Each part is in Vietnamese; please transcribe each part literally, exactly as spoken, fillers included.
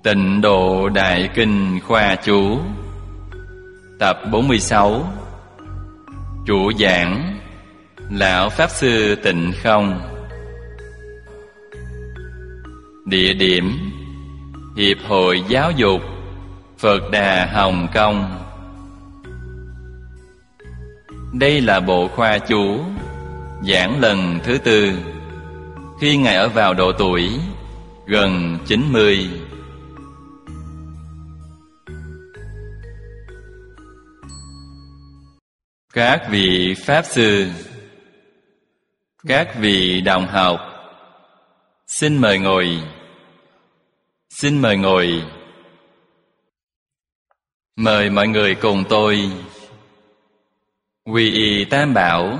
Tịnh Độ Đại Kinh Khoa Chú. Tập bốn mươi sáu. Chủ giảng Lão Pháp Sư Tịnh Không. Địa điểm Hiệp hội Giáo dục Phật Đà Hồng Kông. Đây là bộ khoa chú giảng lần thứ tư, khi Ngài ở vào độ tuổi gần chín mươi. Các vị Pháp Sư, các vị đồng học, xin mời ngồi. Xin mời ngồi. Mời mọi người cùng tôi quy y Tam Bảo,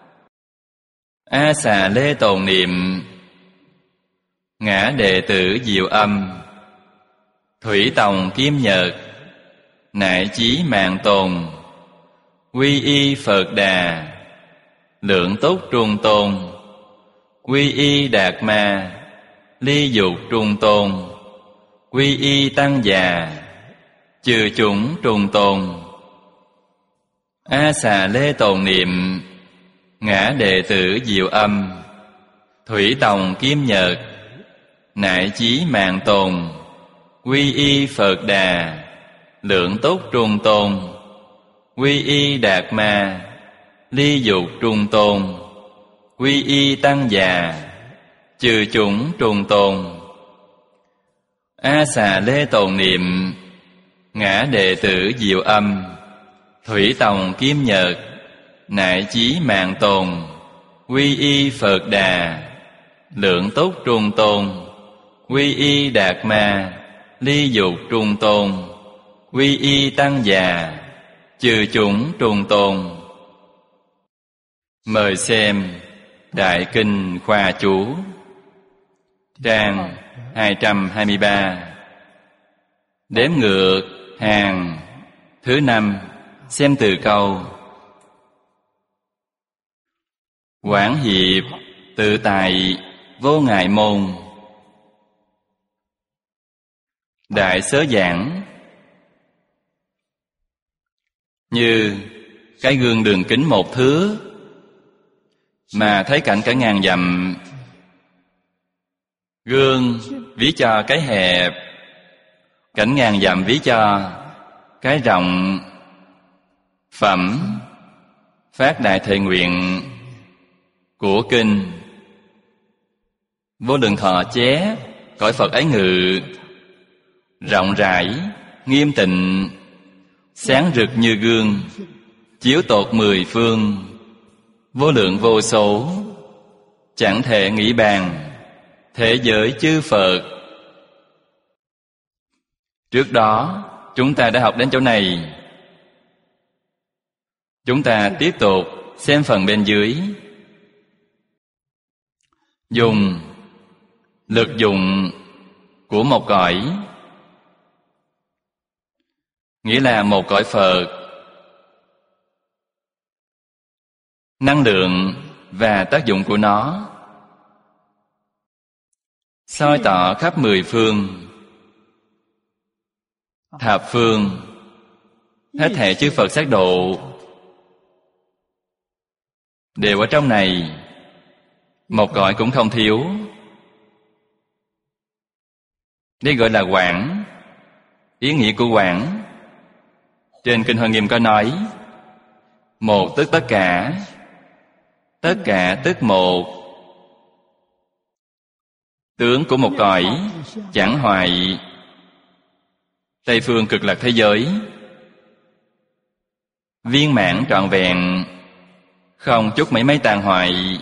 A Xà Lê tồn niệm, Ngã Đệ Tử Diệu Âm, Thủy Tòng Kim Nhật, Nại Chí Mạng Tồn, quy y Phật Đà, Lượng Túc Trung Tôn, quy y Đạt Ma, Ly Dục Trung Tôn, quy y Tăng Già, Chư Chúng Trung Tôn. A Xà Lê tồn niệm, Ngã Đệ Tử Diệu Âm, Thủy Tòng Kim Nhật, Nại Chí Mạng Tồn, quy y Phật Đà, Lượng Túc Trung Tôn, quy y Đạt Ma, Ly Dục Trung Tôn, quy y Tăng Già, Chư Chúng Trung Tôn. A Xà Lê tồn niệm, Ngã Đệ Tử Diệu Âm, Thủy Tòng Kim Nhật, Nại Chí Mạng Tồn, quy y Phật Đà, Lượng Túc Trung Tôn, quy y Đạt Ma, Ly Dục Trung Tôn, quy y Tăng Già, Chư Chúng Trung Tôn. Mời xem Đại Kinh Khoa Chú, trang hai trăm hai mươi ba. Đếm ngược hàng thứ năm, xem từ câu: Quảng hiệp tự tại vô ngại môn. Đại Sớ giảng: như cái gương đường kính một thước mà thấy cảnh cả ngàn dặm. Gương ví cho cái hẹp, cảnh ngàn dặm ví cho cái rộng. Phẩm Phát Đại Thệ Nguyện của kinh: Vô Lượng Thọ chép cõi Phật ấy ngự, rộng rãi nghiêm tịnh, sáng rực như gương, chiếu tột mười phương, vô lượng vô số, chẳng thể nghĩ bàn, thế giới chư Phật. Trước đó chúng ta đã học đến chỗ này. Chúng ta tiếp tục xem phần bên dưới. Dùng lực dụng của một cõi, nghĩa là một cõi Phật, năng lượng và tác dụng của nó soi tỏ khắp mười phương, thập phương, hết thảy chư Phật sát độ đều ở trong này, một cõi cũng không thiếu. Đây gọi là quảng. Ý nghĩa của quảng trên Kinh Hoa Nghiêm có nói: một tức tất cả, tất cả tức một. Tướng của một cõi chẳng hoại. Tây phương cực lạc thế giới viên mãn trọn vẹn, không chút mảy may tàn hoại.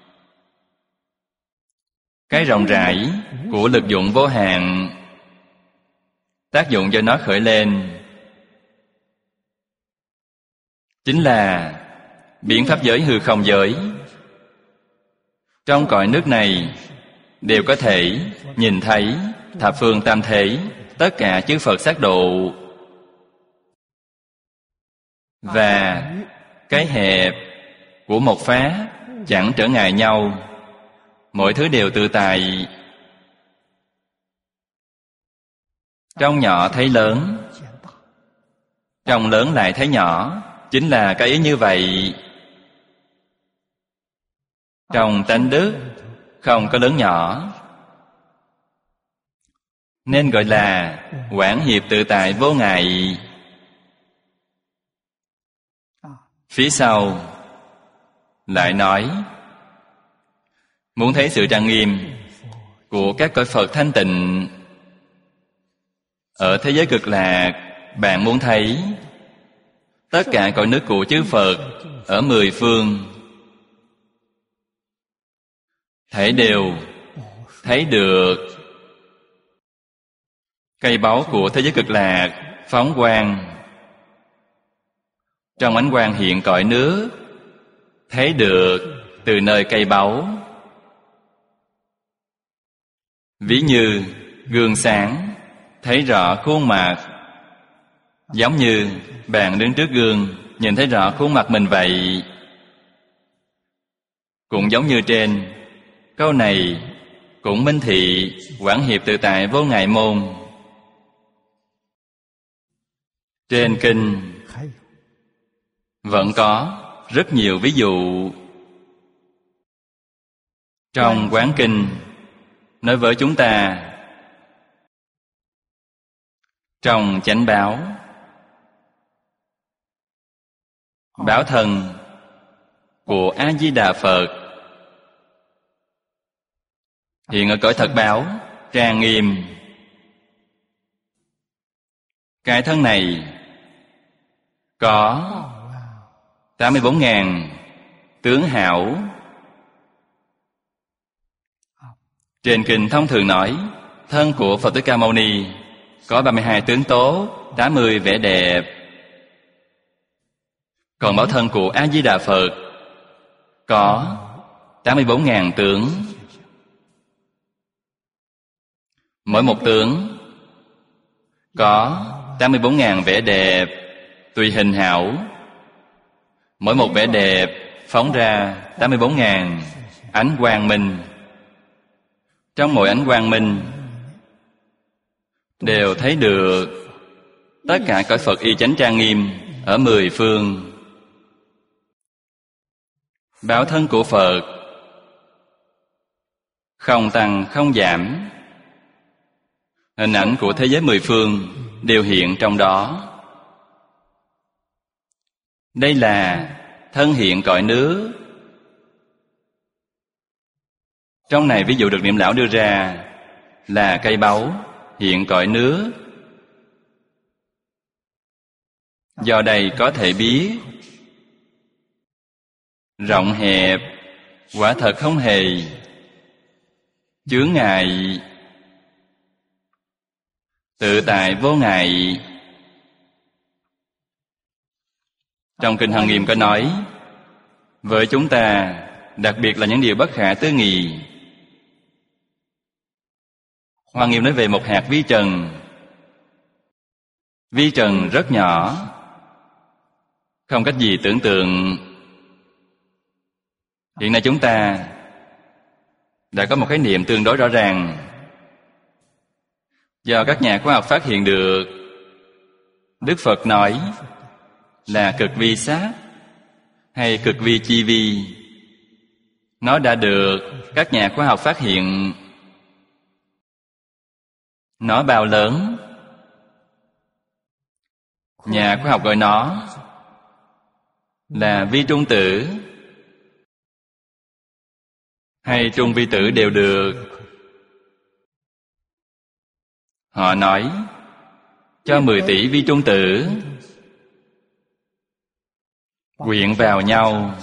Cái rộng rãi của lực dụng vô hạn, tác dụng do nó khởi lên chính là biến pháp giới hư không giới. Trong cõi nước này đều có thể nhìn thấy thập phương tam thế, tất cả chư Phật sát độ. Và cái hẹp của một pháp chẳng trở ngại nhau, mọi thứ đều tự tại. Trong nhỏ thấy lớn, trong lớn lại thấy nhỏ. Chính là cái ý như vậy. Trong tánh đức không có lớn nhỏ, nên gọi là quảng hiệp tự tại vô ngại. Phía sau lại nói, muốn thấy sự trang nghiêm của các cõi Phật thanh tịnh ở thế giới cực lạc, bạn muốn thấy tất cả cõi nước của chư Phật ở mười phương, thấy đều thấy được. Cây báu của thế giới cực lạc phóng quang, trong ánh quang hiện cõi nước, thấy được từ nơi cây báu. Ví như gương sáng, thấy rõ khuôn mặt. Giống như bạn đứng trước gương, nhìn thấy rõ khuôn mặt mình vậy. Cũng giống như trên câu này cũng minh thị quảng hiệp tự tại vô ngại môn. Trên kinh vẫn có rất nhiều ví dụ. Trong quán kinh nói với chúng ta, trong chánh báo, báo thân của A Di Đà Phật hiện ở cõi thật báo trang nghiêm. Cái thân này có tám mươi bốn ngàn tướng hảo. Trên kinh thông thường nói, thân của Phật Thích Ca Mâu Ni có ba mươi hai tướng tốt, tám mươi vẻ đẹp. Còn báo thân của A Di Đà Phật có tám mươi bốn ngàn tướng. Mỗi một tướng có tám mươi bốn ngàn vẻ đẹp, tùy hình hảo. Mỗi một vẻ đẹp phóng ra tám mươi bốn ngàn ánh quang minh. Trong mỗi ánh quang minh đều thấy được tất cả cõi Phật y chánh trang nghiêm ở mười phương. Báo thân của Phật không tăng không giảm. Hình ảnh của thế giới mười phương đều hiện trong đó. Đây là thân hiện cõi nước. Trong này ví dụ được Niệm Lão đưa ra là cây báu hiện cõi nước. Do đây có thể biết rộng hẹp quả thật không hề chướng ngại, tự tại vô ngại. Trong kinh Hằng Nghiêm có nói, với chúng ta đặc biệt là những điều bất khả tư nghị. Hoàng Nghiêm nói về một hạt vi trần. Vi trần rất nhỏ, không cách gì tưởng tượng. Hiện nay chúng ta đã có một khái niệm tương đối rõ ràng, do các nhà khoa học phát hiện được. Đức Phật nói là cực vi sát hay cực vi chi vi. Nó đã được các nhà khoa học phát hiện. Nó bao lớn? Nhà khoa học gọi nó là vi trung tử hay trung vi tử đều được. Họ nói cho mười tỷ vi trung tử quyện vào nhau,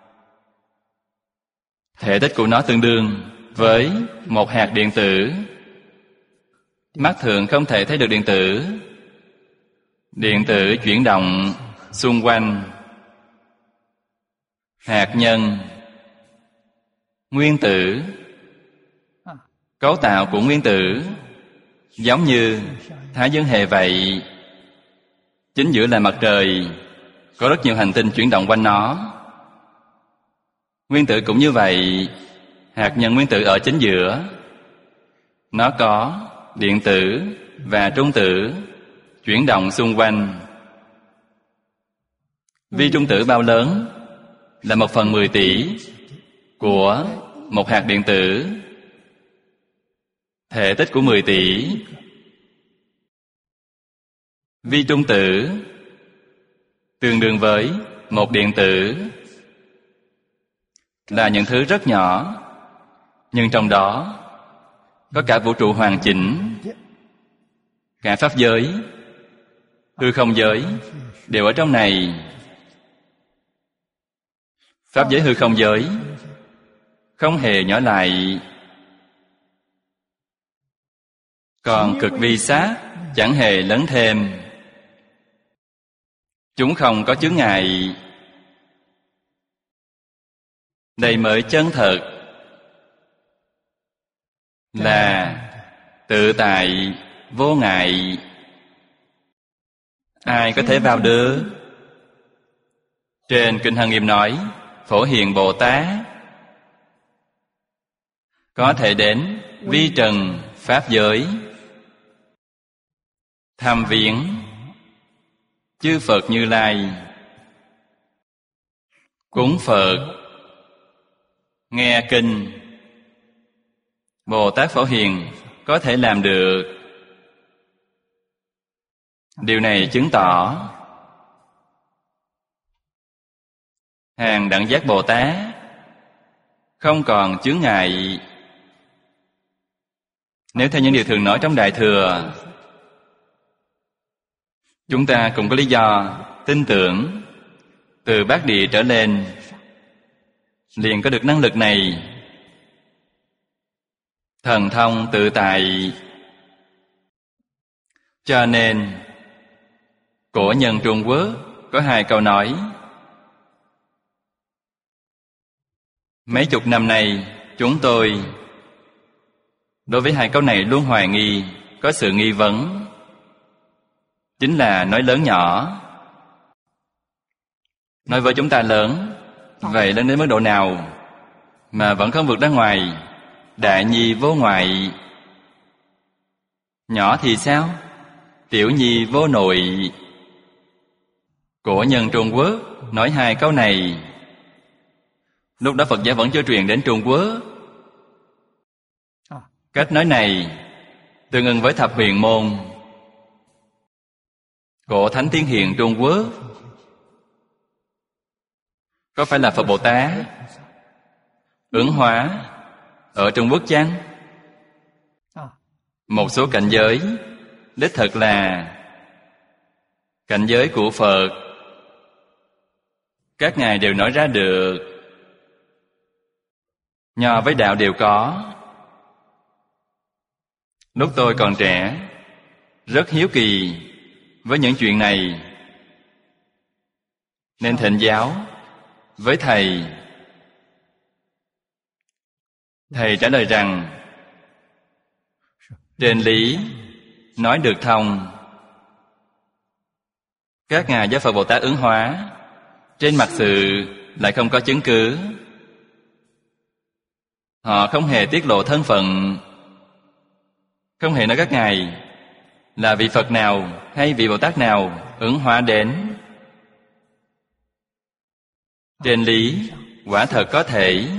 thể tích của nó tương đương với một hạt điện tử. Mắt thường không thể thấy được điện tử. Điện tử chuyển động xung quanh hạt nhân, nguyên tử. Cấu tạo của nguyên tử giống như Thái Dương hệ vậy. Chính giữa là mặt trời, có rất nhiều hành tinh chuyển động quanh nó. Nguyên tử cũng như vậy. Hạt nhân nguyên tử ở chính giữa. Nó có điện tử và trung tử chuyển động xung quanh. Vi trung tử bao lớn? Là một phần mười tỷ của một hạt điện tử. Thể tích của mười tỷ. Vi trung tử tương đương với một điện tử, là những thứ rất nhỏ, nhưng trong đó có cả vũ trụ hoàn chỉnh, cả pháp giới, hư không giới đều ở trong này. Pháp giới hư không giới không hề nhỏ lại, còn cực vi sát chẳng hề lớn thêm. Chúng không có chướng ngại. Đây mới chân thật là tự tại vô ngại. Ai có thể vào được? Trên Kinh Hằng Nghiêm nói, Phổ Hiền Bồ Tát có thể đến vi trần pháp giới, thăm viếng chư Phật Như Lai, cúng Phật, nghe kinh. Bồ Tát Phổ Hiền có thể làm được. Điều này chứng tỏ hàng đẳng giác Bồ Tát không còn chướng ngại. Nếu theo những điều thường nói trong Đại Thừa, chúng ta cũng có lý do tin tưởng từ bát địa trở lên liền có được năng lực này. Thần thông tự tại. Cho nên cổ nhân Trung Quốc có hai câu nói. Mấy chục năm nay chúng tôi đối với hai câu này luôn hoài nghi, có sự nghi vấn. Chính là nói lớn nhỏ. Nói với chúng ta lớn, vậy lớn đến mức độ nào mà vẫn không vượt ra ngoài đại nhi vô ngoại? Nhỏ thì sao? Tiểu nhi vô nội. Cổ nhân Trung Quốc nói hai câu này. Lúc đó Phật giáo vẫn chưa truyền đến Trung Quốc. Cách nói này tương ứng với thập huyền môn. Cổ Thánh Thiên Hiền Trung Quốc có phải là Phật Bồ Tát ứng hóa ở Trung Quốc chăng? Một số cảnh giới đích thực là cảnh giới của Phật, các ngài đều nói ra được. Nho với đạo đều có. Lúc tôi còn trẻ, rất hiếu kỳ với những chuyện này, nên thỉnh giáo với thầy. Thầy trả lời rằng trên lý nói được thông. Các ngài do Phật Bồ Tát ứng hóa, trên mặt sự lại không có chứng cứ. Họ không hề tiết lộ thân phận, không hề nói các ngài là vị Phật nào hay vị Bồ Tát nào ứng hóa đến. Trên lý quả thật có thể.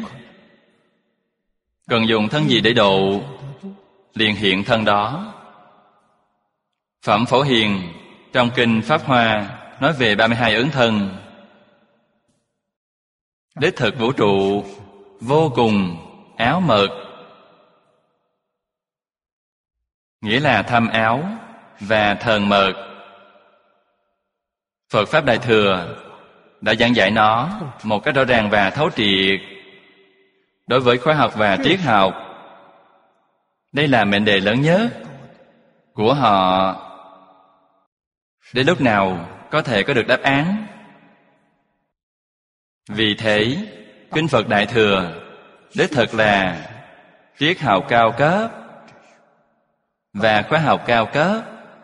Cần dùng thân gì để độ, liền hiện thân đó. Phẩm Phổ Hiền trong Kinh Pháp Hoa nói về ba mươi hai ứng thân. Đích thực vũ trụ vô cùng áo mật, nghĩa là thâm áo và thần mật. Phật Pháp Đại Thừa đã giảng dạy nó một cách rõ ràng và thấu triệt. Đối với khoa học và triết học, đây là mệnh đề lớn nhất của họ. Đến lúc nào có thể có được đáp án? Vì thế, Kinh Phật Đại Thừa đích thực là triết học cao cấp và khoa học cao cấp.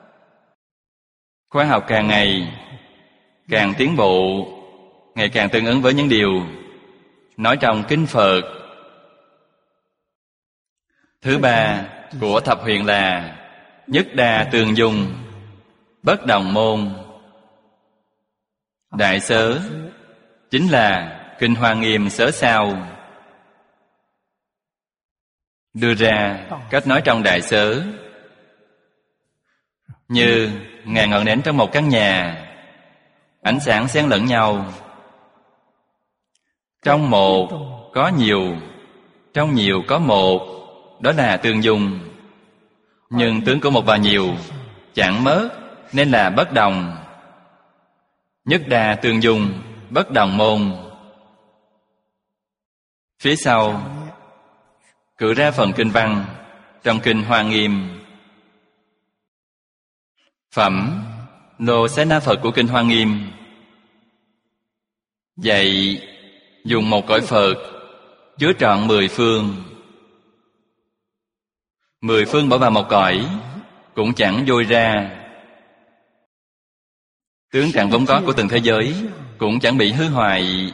Khoa học càng ngày càng tiến bộ, ngày càng tương ứng với những điều nói trong Kinh Phật. Thứ ba của thập huyền là Nhất đa tương dung, bất đồng môn. Đại Sớ chính là Kinh Hoa Nghiêm Sớ Sao đưa ra cách nói trong Đại Sớ. Như ngàn ngọn nến trong một căn nhà, ánh sáng xen lẫn nhau. Trong một có nhiều, trong nhiều có một, đó là tương dung. Nhưng tướng của một và nhiều chẳng mất, nên là bất đồng. Nhất đa tương dung, bất đồng môn. Phía sau cử ra phần kinh văn trong Kinh Hoa Nghiêm. Phẩm Lô Xá Na Phật của Kinh Hoa Nghiêm dạy dùng một cõi Phật chứa trọn mười phương. Mười phương bỏ vào một cõi cũng chẳng vôi ra. Tướng trạng vốn có của từng thế giới cũng chẳng bị hư hoại.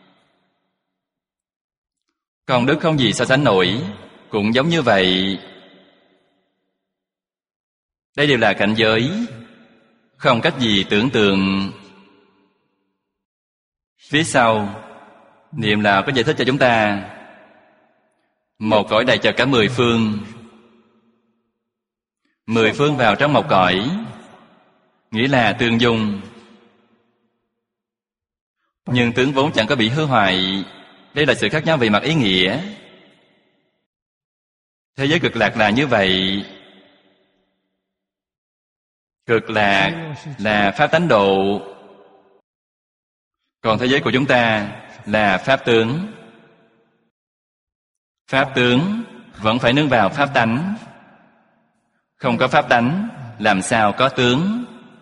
Công đức không gì so sánh nổi, cũng giống như vậy. Đây đều là cảnh giới không cách gì tưởng tượng. Phía sau niệm Lão có giải thích cho chúng ta. Một cõi đầy cho cả mười phương. Mười phương vào trong một cõi, nghĩa là tương dung. Nhưng tướng vốn chẳng có bị hư hoại. Đây là sự khác nhau về mặt ý nghĩa. Thế giới cực lạc là như vậy. Cực lạc là pháp tánh độ, còn thế giới của chúng ta là pháp tướng. Pháp tướng vẫn phải nương vào pháp tánh. Không có pháp tánh, làm sao có tướng?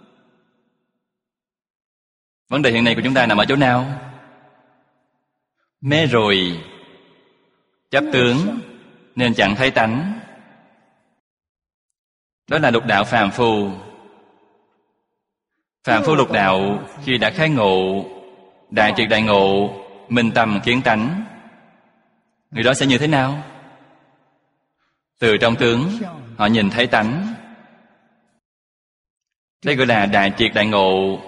Vấn đề hiện nay của chúng ta nằm ở chỗ nào? Mê rồi, chấp tướng nên chẳng thấy tánh. Đó là lục đạo phàm phu. Phàm phu lục đạo khi đã khai ngộ, đại triệt đại ngộ, minh tâm kiến tánh, người đó sẽ như thế nào? Từ trong tướng họ nhìn thấy tánh. Đây gọi là đại triệt đại ngộ.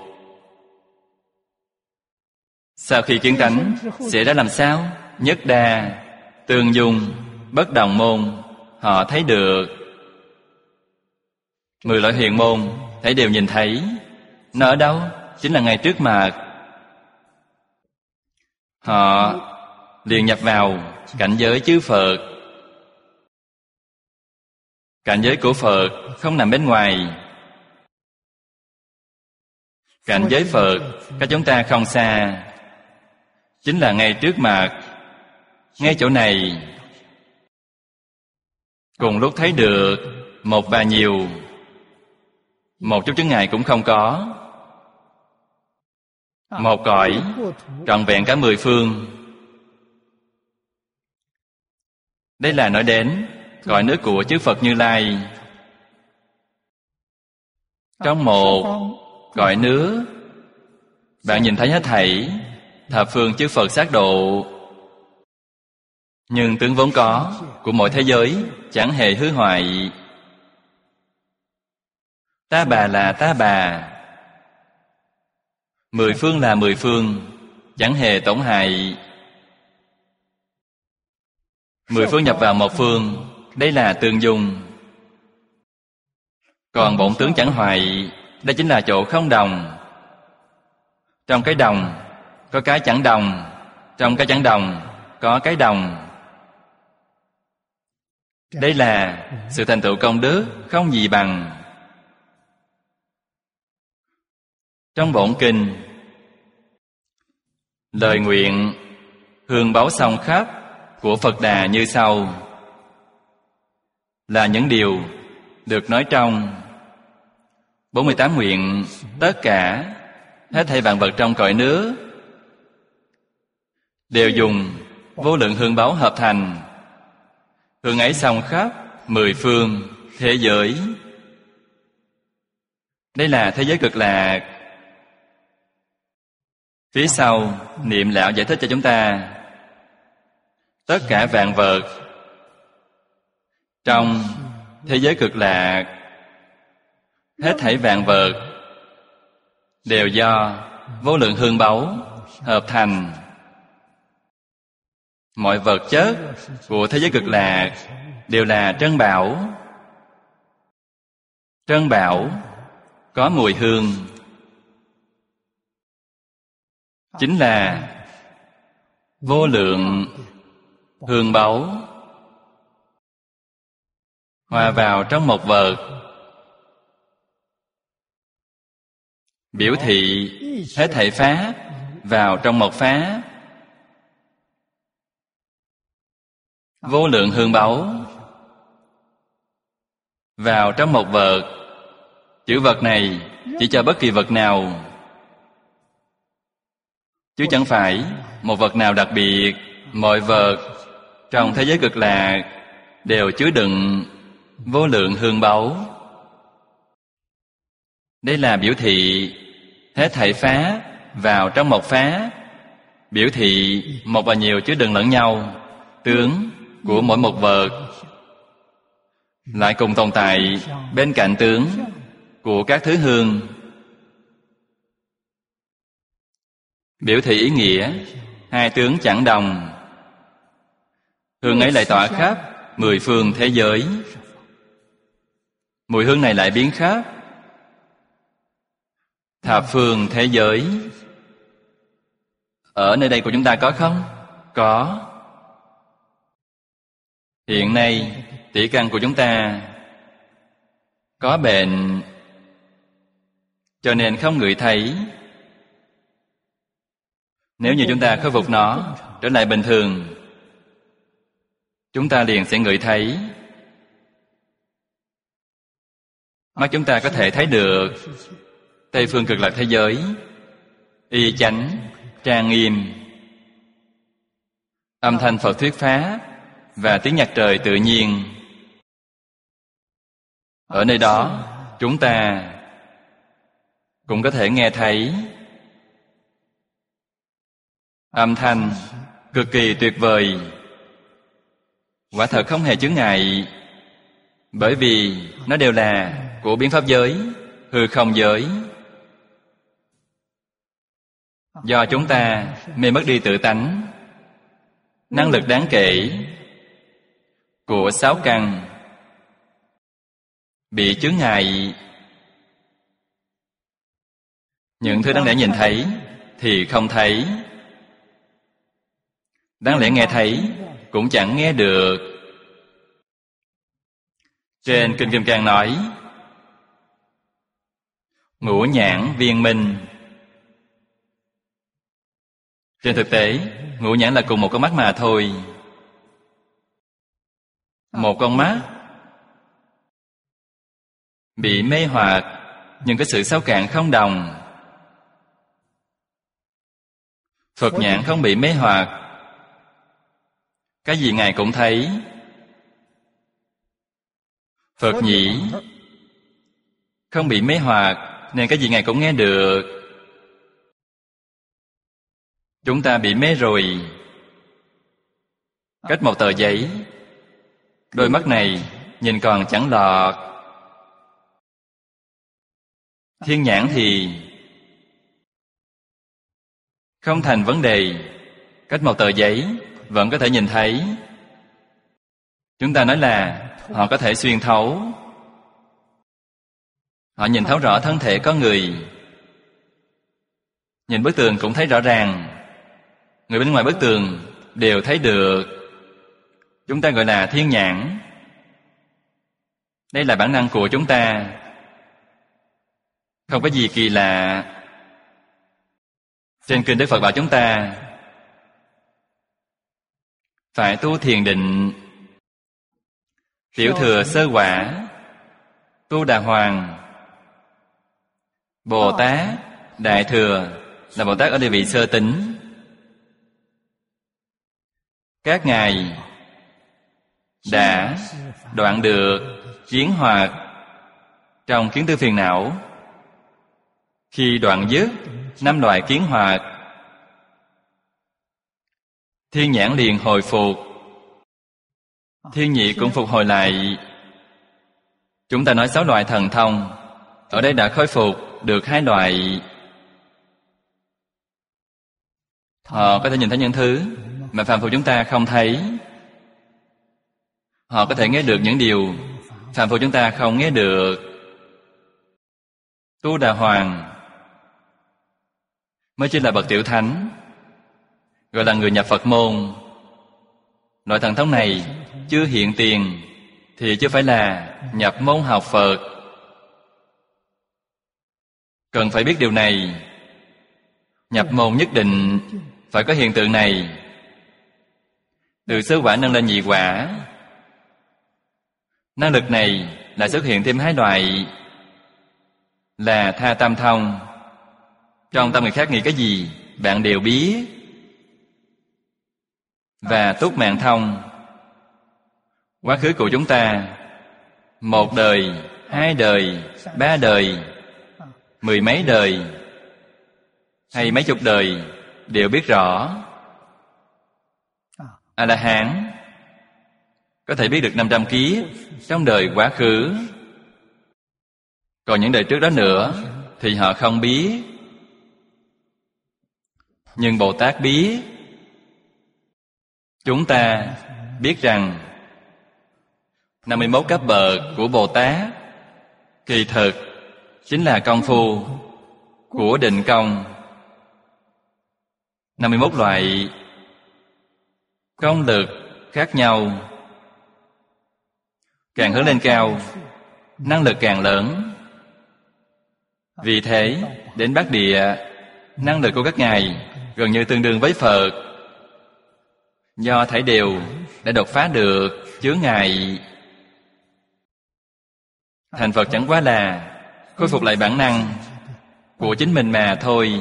Sau khi kiến tánh sẽ ra làm sao? Nhất đa, tương dung, bất đồng môn. Họ thấy được. Mười loại huyền môn thấy đều nhìn thấy. Nó ở đâu? Chính là ngay trước mặt. Họ liền nhập vào cảnh giới chư Phật. Cảnh giới của Phật không nằm bên ngoài. Cảnh giới Phật cách chúng ta không xa, chính là ngay trước mặt. Ngay chỗ này cùng lúc thấy được một và nhiều. Một chút chướng ngại cũng không có. Một cõi trọn vẹn cả mười phương. Đây là nói đến cõi nước của chư Phật Như Lai. Trong một cõi nước, bạn nhìn thấy hết thảy thập phương chư Phật sát độ. Nhưng tướng vốn có của mỗi thế giới chẳng hề hư hoại. Ta bà là ta bà, mười phương là mười phương, chẳng hề tổn hại. Mười phương nhập vào một phương, đây là tương dung. Còn bổn tướng chẳng hoại, đây chính là chỗ không đồng. Trong cái đồng có cái chẳng đồng, trong cái chẳng đồng có cái đồng. Đây là sự thành tựu công đức không gì bằng. Trong bổn kinh, lời nguyện hương báu song khắp của Phật Đà như sau, là những điều được nói trong bốn mươi tám nguyện. Tất cả hết thảy vạn vật trong cõi nước đều dùng vô lượng hương báu hợp thành. Hương ấy song khắp mười phương thế giới. Đây là thế giới cực lạc. Phía sau niệm Lão giải thích cho chúng ta. Tất cả vạn vật trong thế giới cực lạc hết thảy vạn vật đều do vô lượng hương báu hợp thành. Mọi vật chất của thế giới cực lạc đều là trân bảo. Trân bảo có mùi hương, chính là vô lượng hương báu hòa vào trong một vật, biểu thị hết thảy pháp vào trong một pháp. Vô lượng hương báu vào trong một vật. Chữ vật này chỉ cho bất kỳ vật nào, chứ chẳng phải một vật nào đặc biệt. Mọi vật trong thế giới cực lạc đều chứa đựng vô lượng hương báu. Đây là biểu thị hết thảy pháp vào trong một pháp, biểu thị một và nhiều chứa đựng lẫn nhau. Tướng của mỗi một vật lại cùng tồn tại bên cạnh tướng của các thứ hương, biểu thị ý nghĩa hai tướng chẳng đồng. Hương ấy lại tỏa khắp mười phương thế giới. Mùi hương này lại biến khắp thập phương thế giới. Ở nơi đây của chúng ta có không? Có. Hiện nay tỷ căn của chúng ta có bệnh, cho nên không ngửi thấy. Nếu như chúng ta khôi phục nó trở lại bình thường, chúng ta liền sẽ ngửi thấy. Mắt chúng ta có thể thấy được Tây phương cực lạc thế giới y chánh, trang nghiêm, âm thanh Phật thuyết pháp và tiếng nhạc trời tự nhiên. Ở nơi đó chúng ta cũng có thể nghe thấy âm thanh cực kỳ tuyệt vời. Quả thật không hề chướng ngại, bởi vì nó đều là của biến pháp giới, hư không giới. Do chúng ta mê mất đi tự tánh, năng lực đáng kể của sáu căn bị chướng ngại. Những thứ đáng lẽ nhìn thấy thì không thấy, đáng lẽ nghe thấy cũng chẳng nghe được. Trên Kinh Kim Cang nói ngũ nhãn viên minh. Trên thực tế, ngũ nhãn là cùng một con mắt mà thôi. Một con mắt bị mê hoặc, nhưng cái sự sâu cạn không đồng. Phật nhãn không bị mê hoặc, cái gì Ngài cũng thấy. Phật nhĩ không bị mê hoặc, nên cái gì Ngài cũng nghe được. Chúng ta bị mê rồi. Cách một tờ giấy, đôi mắt này nhìn còn chẳng lọt. Thiên nhãn thì không thành vấn đề. Cách một tờ giấy vẫn có thể nhìn thấy. Chúng ta nói là họ có thể xuyên thấu. Họ nhìn thấu rõ thân thể có người. Nhìn bức tường cũng thấy rõ ràng. Người bên ngoài bức tường đều thấy được. Chúng ta gọi là thiên nhãn. Đây là bản năng của chúng ta, không có gì kỳ lạ. Trên kinh Đức Phật bảo chúng ta phải tu thiền định, tiểu thừa sơ quả, tu đà hoàng. Bồ Tát đại thừa là Bồ Tát ở địa vị sơ tính. Các ngài đã đoạn được kiến hoặc trong kiến tư phiền não. Khi đoạn dứt năm loại kiến hoặc, thiên nhãn liền hồi phục, thiên nhị cũng phục hồi lại. Chúng ta nói sáu loại thần thông ở đây đã khôi phục được hai loại. Họ có thể nhìn thấy những thứ mà phàm phu chúng ta không thấy. Họ có thể nghe được những điều phàm phu chúng ta không nghe được. Tu Đà Hoàng mới chỉ là bậc tiểu thánh, gọi là người nhập Phật môn. Loại thần thông này chưa hiện tiền thì chưa phải là nhập môn học Phật. Cần phải biết điều này. Nhập môn nhất định phải có hiện tượng này. Từ sơ quả nâng lên nhị quả, năng lực này lại xuất hiện thêm hai loại, là tha tam thông. Trong tâm người khác nghĩ cái gì bạn đều biết. Và túc mạng thông. Quá khứ của chúng ta, một đời, hai đời, ba đời, mười mấy đời hay mấy chục đời đều biết rõ. A-la-hán có thể biết được năm trăm kiếp trong đời quá khứ. Còn những đời trước đó nữa thì họ không biết. Nhưng Bồ Tát biết. Chúng ta biết rằng năm mươi mốt cấp bậc của Bồ Tát kỳ thực chính là công phu của định công. năm mươi mốt loại công lực khác nhau. Càng hướng lên cao, năng lực càng lớn. Vì thế, đến Bắc Địa, năng lực của các ngài gần như tương đương với Phật. Do thảy đều đã đột phá được chướng ngại. Thành Phật chẳng quá là khôi phục lại bản năng của chính mình mà thôi.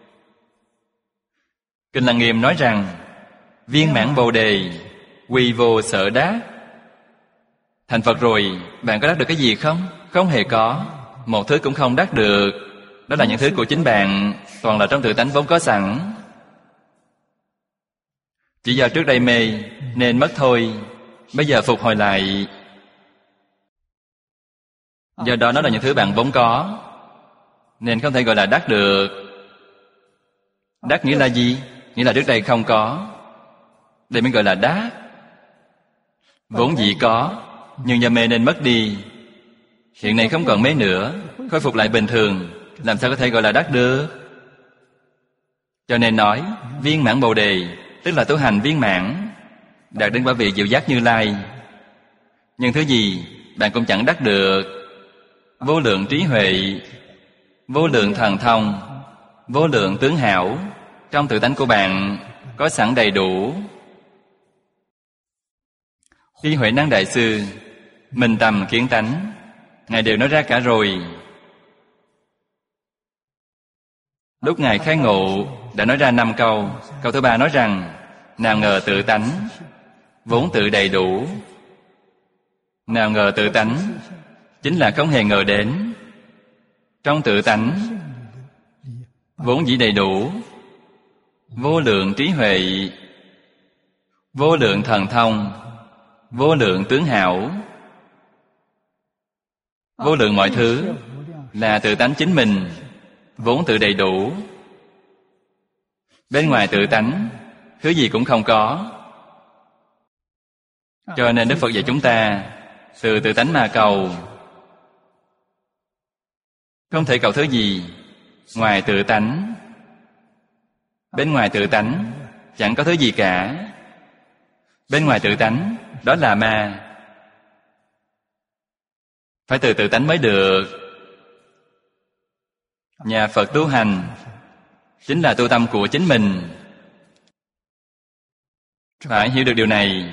Kinh Lăng Nghiêm nói rằng viên mãn Bồ Đề, quy vô sở đắc. Thành Phật rồi, bạn có đắc được cái gì không? Không hề có. Một thứ cũng không đắc được. Đó là những thứ của chính bạn, toàn là trong tự tánh vốn có sẵn. Chỉ do trước đây mê nên mất thôi. Bây giờ phục hồi lại. Do đó nó là những thứ bạn vốn có, nên không thể gọi là đắc được. Đắc nghĩa là gì? Nghĩa là trước đây không có, đây mới gọi là đắc. Vốn dĩ có, nhưng do mê nên mất đi. Hiện nay không còn mê nữa, khôi phục lại bình thường, làm sao có thể gọi là đắc được? Cho nên nói viên mãn Bồ Đề tức là tu hành viên mãn, đạt đến quả vị diệu giác Như Lai. Nhưng thứ gì bạn cũng chẳng đắc được. Vô lượng trí huệ, vô lượng thần thông, vô lượng tướng hảo trong tự tánh của bạn có sẵn đầy đủ. Khi Huệ Năng Đại Sư Minh Tâm Kiến Tánh, ngài đều nói ra cả rồi. Lúc ngài khai ngộ đã nói ra năm câu. Câu thứ ba nói rằng nào ngờ tự tánh vốn tự đầy đủ. Nào ngờ tự tánh chính là không hề ngờ đến. Trong tự tánh vốn dĩ đầy đủ, vô lượng trí huệ, vô lượng thần thông, vô lượng tướng hảo, vô lượng mọi thứ là tự tánh chính mình, vốn tự đầy đủ. Bên ngoài tự tánh thứ gì cũng không có. Cho nên Đức Phật dạy chúng ta từ tự tánh mà cầu. Không thể cầu thứ gì ngoài tự tánh. Bên ngoài tự tánh chẳng có thứ gì cả. Bên ngoài tự tánh đó là ma. Phải từ tự tánh mới được. Nhà Phật tu hành chính là tu tâm của chính mình. Phải hiểu được điều này.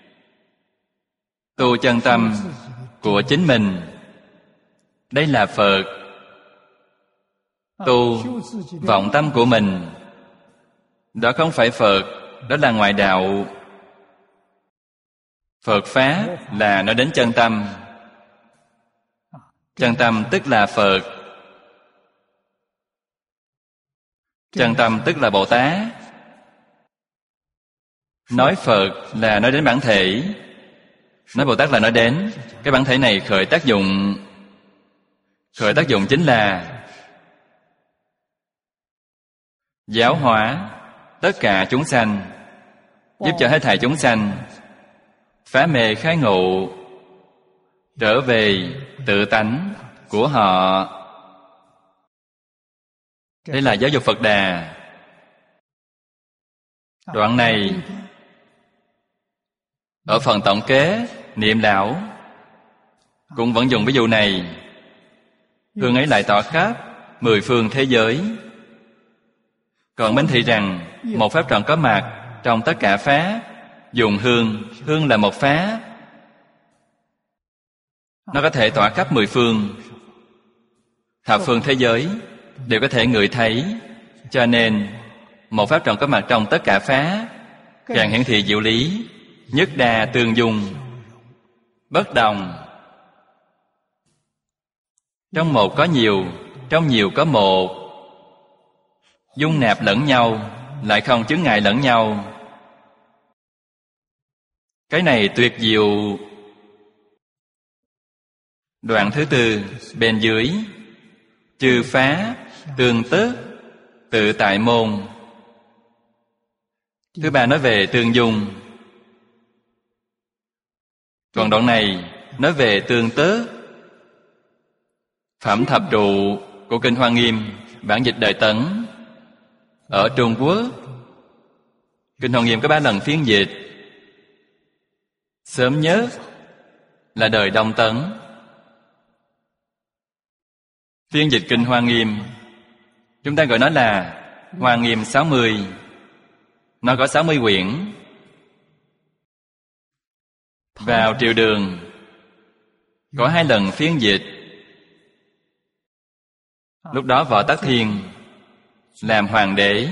Tu chân tâm của chính mình, đây là Phật. Tu vọng tâm của mình, đó không phải Phật, đó là ngoại đạo. Phật Pháp là nói đến chân tâm. Chân tâm tức là Phật. Chân tâm tức là Bồ Tát. Nói Phật là nói đến bản thể. Nói Bồ Tát là nói đến cái bản thể này khởi tác dụng. khởi tác dụng chính là giáo hóa tất cả chúng sanh, giúp cho hết thảy chúng sanh phá mê khai ngộ, trở về tự tánh của họ. Đây là giáo dục Phật Đà. Đoạn này ở phần tổng kế niệm lão cũng vẫn dùng ví dụ này. Hương ấy lại tỏa khắp mười phương thế giới. Còn minh thị rằng một pháp tròn có mặt trong tất cả pháp. Dùng hương, hương là một pháp, nó có thể tỏa khắp mười phương, thập phương thế giới đều có thể ngửi thấy. Cho nên một pháp tròn có mặt trong tất cả pháp, càng hiển thị diệu lý, nhất đa tương dung, bất đồng. Trong một có nhiều, trong nhiều có một, dung nạp lẫn nhau, lại không chướng ngại lẫn nhau. Cái này tuyệt diệu. Đoạn thứ tư bên dưới, chư phá tương tức tự tại môn. Thứ ba nói về tương dung. Còn đoạn này nói về tương tức. Phẩm thập trụ của Kinh Hoa Nghiêm, bản dịch Đời Tấn. Ở Trung Quốc, Kinh Hoa Nghiêm có ba lần phiên dịch. Sớm nhất là đời Đông Tấn. Phiên dịch Kinh Hoa Nghiêm, chúng ta gọi nó là Hoa Nghiêm sáu mươi. Nó có sáu mươi quyển. Vào triều Đường có hai lần phiên dịch. Lúc đó Võ Tắc Thiên làm hoàng đế.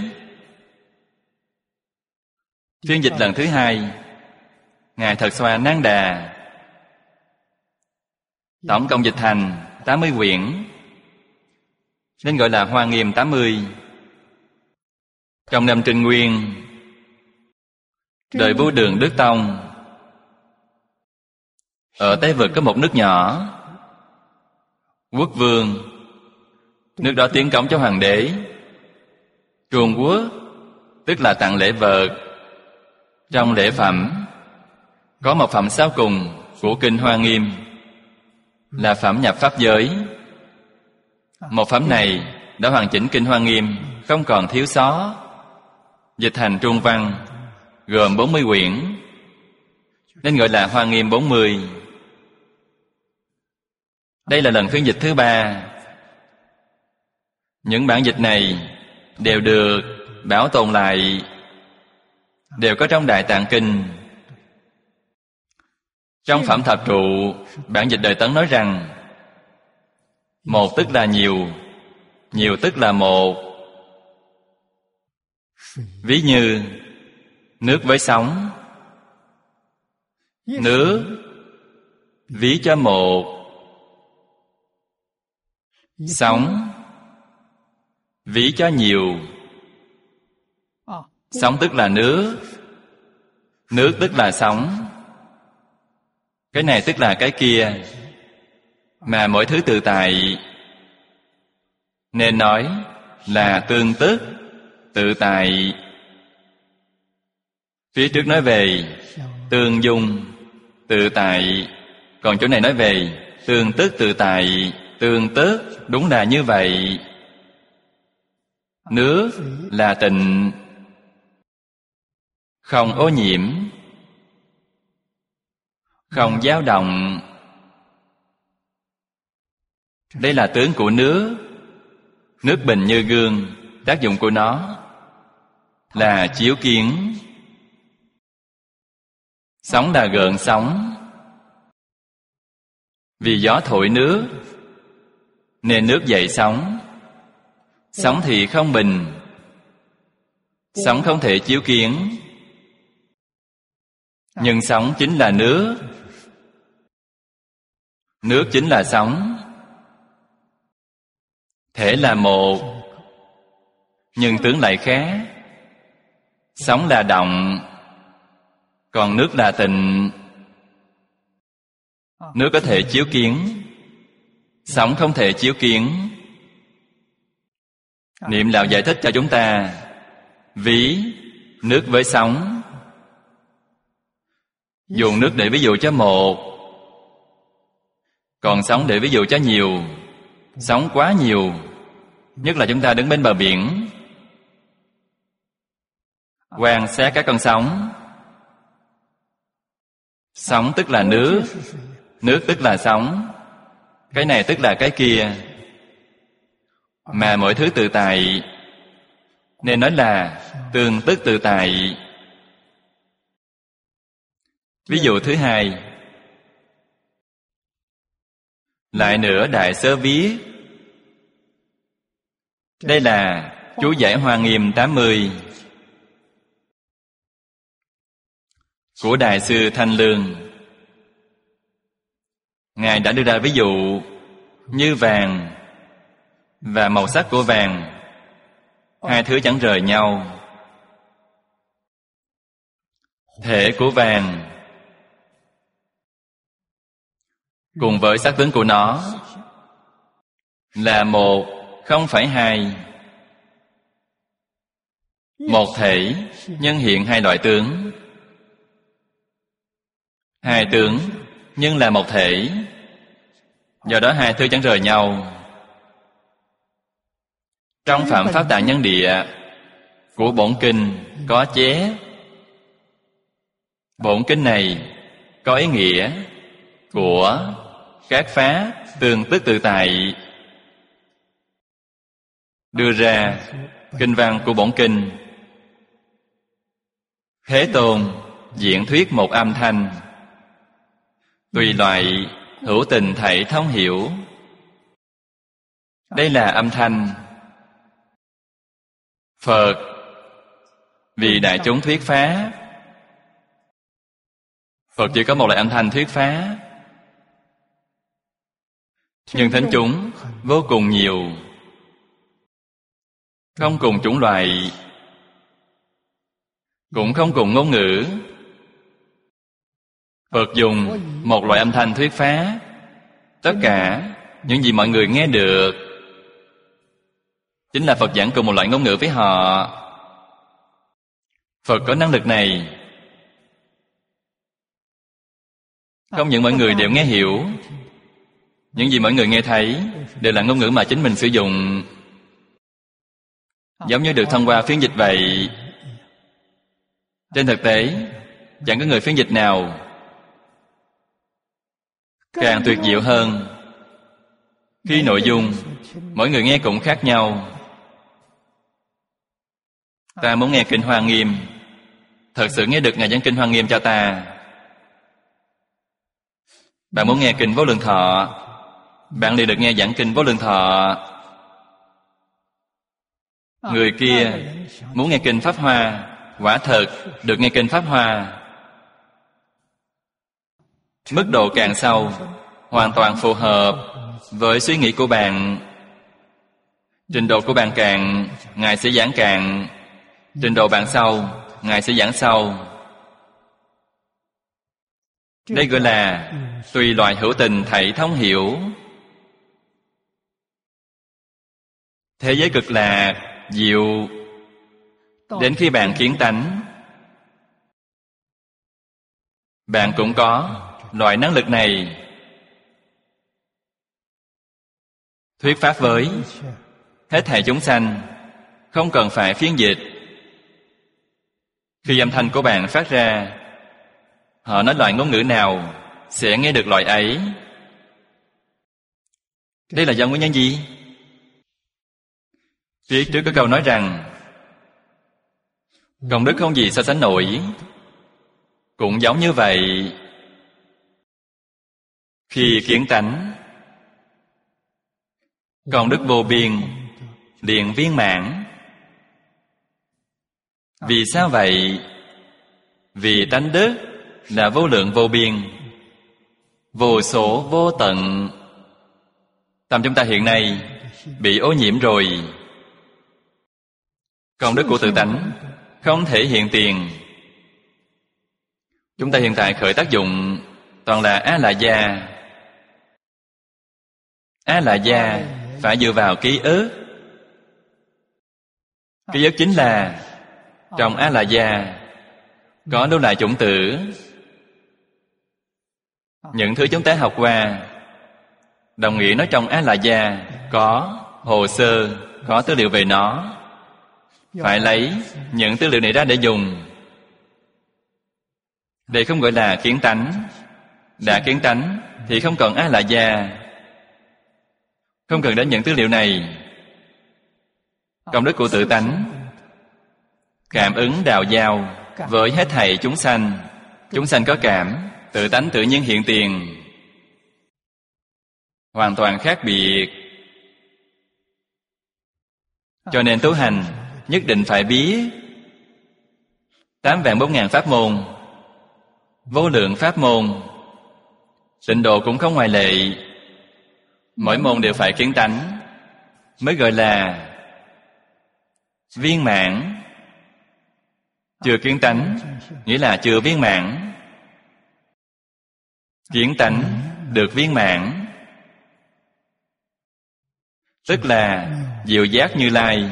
Phiên dịch lần thứ hai, Ngài Thật Xoa Nang Đà. Tổng cộng dịch thành tám mươi quyển, nên gọi là Hoa Nghiêm tám mươi. Trong năm Trinh Nguyên, đời Vua Đường Đức Tông, ở Tây Vực có một nước nhỏ, Quốc Vương. Nước đó tiến cống cho hoàng đế. Trung Quốc tức là tặng lễ vật. Trong lễ phẩm có một phẩm sau cùng của Kinh Hoa Nghiêm là phẩm nhập pháp giới. Một phẩm này đã hoàn chỉnh Kinh Hoa Nghiêm, không còn thiếu sót. Dịch thành Trung văn, gồm bốn mươi quyển, nên gọi là Hoa Nghiêm bốn mươi. Đây là lần phiên dịch thứ ba. Những bản dịch này đều được bảo tồn lại, đều có trong Đại Tạng Kinh. Trong phẩm thập trụ, bản dịch Đời Tấn nói rằng một tức là nhiều, nhiều tức là một. Ví như nước với sóng, nước ví cho một, sóng ví cho nhiều. Sóng tức là nước, nước tức là sóng. Cái này tức là cái kia, mà mỗi thứ tự tại, nên nói là tương tức tự tại. Phía trước nói về tương dung tự tại, còn chỗ này nói về tương tức tự tại. Tương tức đúng là như vậy. Nước là tịnh, không ô nhiễm, không dao động. Đây là tướng của nước. Nước bình như gương, tác dụng của nó là chiếu kiến. Sóng là gợn sóng. Vì gió thổi nước nên nước dậy sóng. Sóng thì không bình, sóng không thể chiếu kiến. Nhưng sóng chính là nước, nước chính là sóng. Thể là một, nhưng tướng lại khác. Sóng là động, còn nước là tịnh. Nước có thể chiếu kiến, Sóng không thể chiếu kiến. Niệm lão giải thích cho chúng ta, ví nước với sóng. Dùng nước để ví dụ cho một, còn sóng để ví dụ cho nhiều. Sóng quá nhiều, nhất là chúng ta đứng bên bờ biển, quan sát các con sóng. Sóng tức là nước, nước tức là sóng, cái này tức là cái kia, mà mọi thứ tự tại, nên nói là tương tức tự tại. Ví dụ thứ hai, lại nữa Đại Sớ viết. Đây là chú giải Hoa Nghiêm tám mươi của Đại sư Thanh Lương. Ngài đã đưa ra ví dụ như vàng và màu sắc của vàng, hai thứ chẳng rời nhau. Thể của vàng cùng với sắc tướng của nó là một, không phải hai. Một thể nhân hiện hai loại tướng, hai tướng nhưng là một thể. Do đó hai thứ chẳng rời nhau. Trong Phạm Pháp Tạng Nhân Địa của bổn kinh có chép. Bổn kinh này có ý nghĩa của các pháp tương tức tự tại, đưa ra kinh văn của bổn kinh. Thế Tôn diễn thuyết một âm thanh, tùy loại hữu tình thảy thông hiểu. Đây là âm thanh. Phật vì đại chúng thuyết pháp. Phật chỉ có một loại âm thanh thuyết pháp, nhưng thính chúng vô cùng nhiều, không cùng chủng loại, cũng không cùng ngôn ngữ. Phật dùng một loại âm thanh thuyết pháp, tất cả những gì mọi người nghe được chính là Phật giảng cùng một loại ngôn ngữ với họ. Phật có năng lực này. Không những mọi người đều nghe hiểu, những gì mọi người nghe thấy đều là ngôn ngữ mà chính mình sử dụng, giống như được thông qua phiên dịch vậy. Trên thực tế, chẳng có người phiên dịch nào càng tuyệt diệu hơn. Khi nội dung mỗi người nghe cũng khác nhau. Ta muốn nghe Kinh Hoa Nghiêm, thật sự nghe được Ngài giảng Kinh Hoa Nghiêm cho ta. Bạn muốn nghe Kinh Vô Lượng Thọ, bạn liền được nghe giảng Kinh Vô Lượng Thọ. Người kia muốn nghe Kinh Pháp Hoa, quả thật được nghe Kinh Pháp Hoa. Mức độ càng sâu, hoàn toàn phù hợp với suy nghĩ của bạn. Trình độ của bạn càng, Ngài sẽ giảng càng. Trình độ bạn sâu, Ngài sẽ giảng sâu. Đây gọi là tùy loại hữu tình thảy thông hiểu. Thế giới cực lạc, diệu, đến khi bạn kiến tánh, bạn cũng có loại năng lực này. Thuyết pháp với hết thảy chúng sanh, không cần phải phiên dịch. Khi âm thanh của bạn phát ra, họ nói loại ngôn ngữ nào sẽ nghe được loại ấy. Đây là do nguyên nhân gì? Phía trước có câu nói rằng công đức không gì so sánh nổi. Cũng giống như vậy, khi kiến tánh, công đức vô biên liền viên mãn. Vì sao vậy? Vì tánh đức là vô lượng vô biên, vô số vô tận. Tâm chúng ta hiện nay bị ô nhiễm rồi. Công đức của tự tánh không thể hiện tiền. Chúng ta hiện tại khởi tác dụng toàn là A-la gia. A-la-gia phải dựa vào ký ức. Ký ức chính là trong A-la-gia có lưu lại chủng tử. Những thứ chúng ta học qua đồng nghĩa nói trong A-la-gia có hồ sơ, có tư liệu về nó. Phải lấy những tư liệu này ra để dùng. Đây không gọi là kiến tánh. Đã kiến tánh thì không còn A-la-gia, không cần đến những tư liệu này. Công đức của tự tánh cảm ứng đào giao với hết thảy chúng sanh. Chúng sanh có cảm, tự tánh tự nhiên hiện tiền, hoàn toàn khác biệt. Cho nên tu hành nhất định phải biết tám vạn bốn ngàn pháp môn, vô lượng pháp môn. Tịnh độ cũng không ngoại lệ. Mỗi môn đều phải kiến tánh mới gọi là viên mãn. Chưa kiến tánh nghĩa là chưa viên mãn. Kiến tánh được viên mãn, tức là diệu giác Như Lai.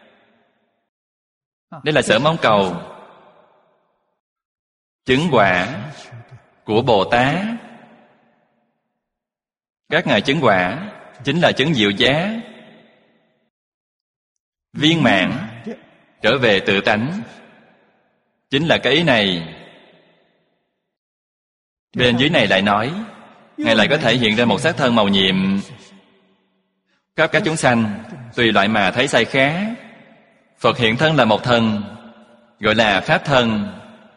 Đây là sở mong cầu. Chứng quả của Bồ Tát, các ngài chứng quả chính là chứng diệu giác. Viên mãn trở về tự tánh chính là cái ý này. Bên dưới này lại nói ngài lại có thể hiện ra một xác thân màu nhiệm, khắp các chúng sanh tùy loại mà thấy sai khác. Phật hiện thân là một thân, gọi là pháp thân.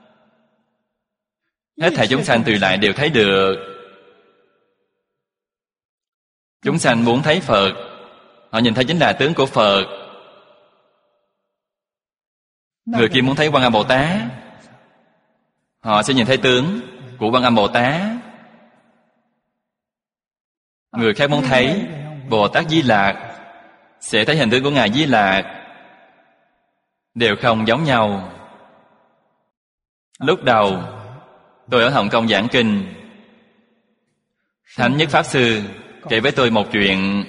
Hết thảy chúng sanh tùy lại đều thấy được. Chúng sanh muốn thấy Phật, họ nhìn thấy chính là tướng của Phật. Người kia muốn thấy Quan Âm Bồ Tát, họ sẽ nhìn thấy tướng của Quan Âm Bồ Tát. Người khác muốn thấy Bồ Tát Di Lạc, sẽ thấy hình tướng của Ngài Di Lạc. Đều không giống nhau. Lúc đầu tôi ở Hồng Kông giảng kinh, Thánh Nhất Pháp Sư kể với tôi một chuyện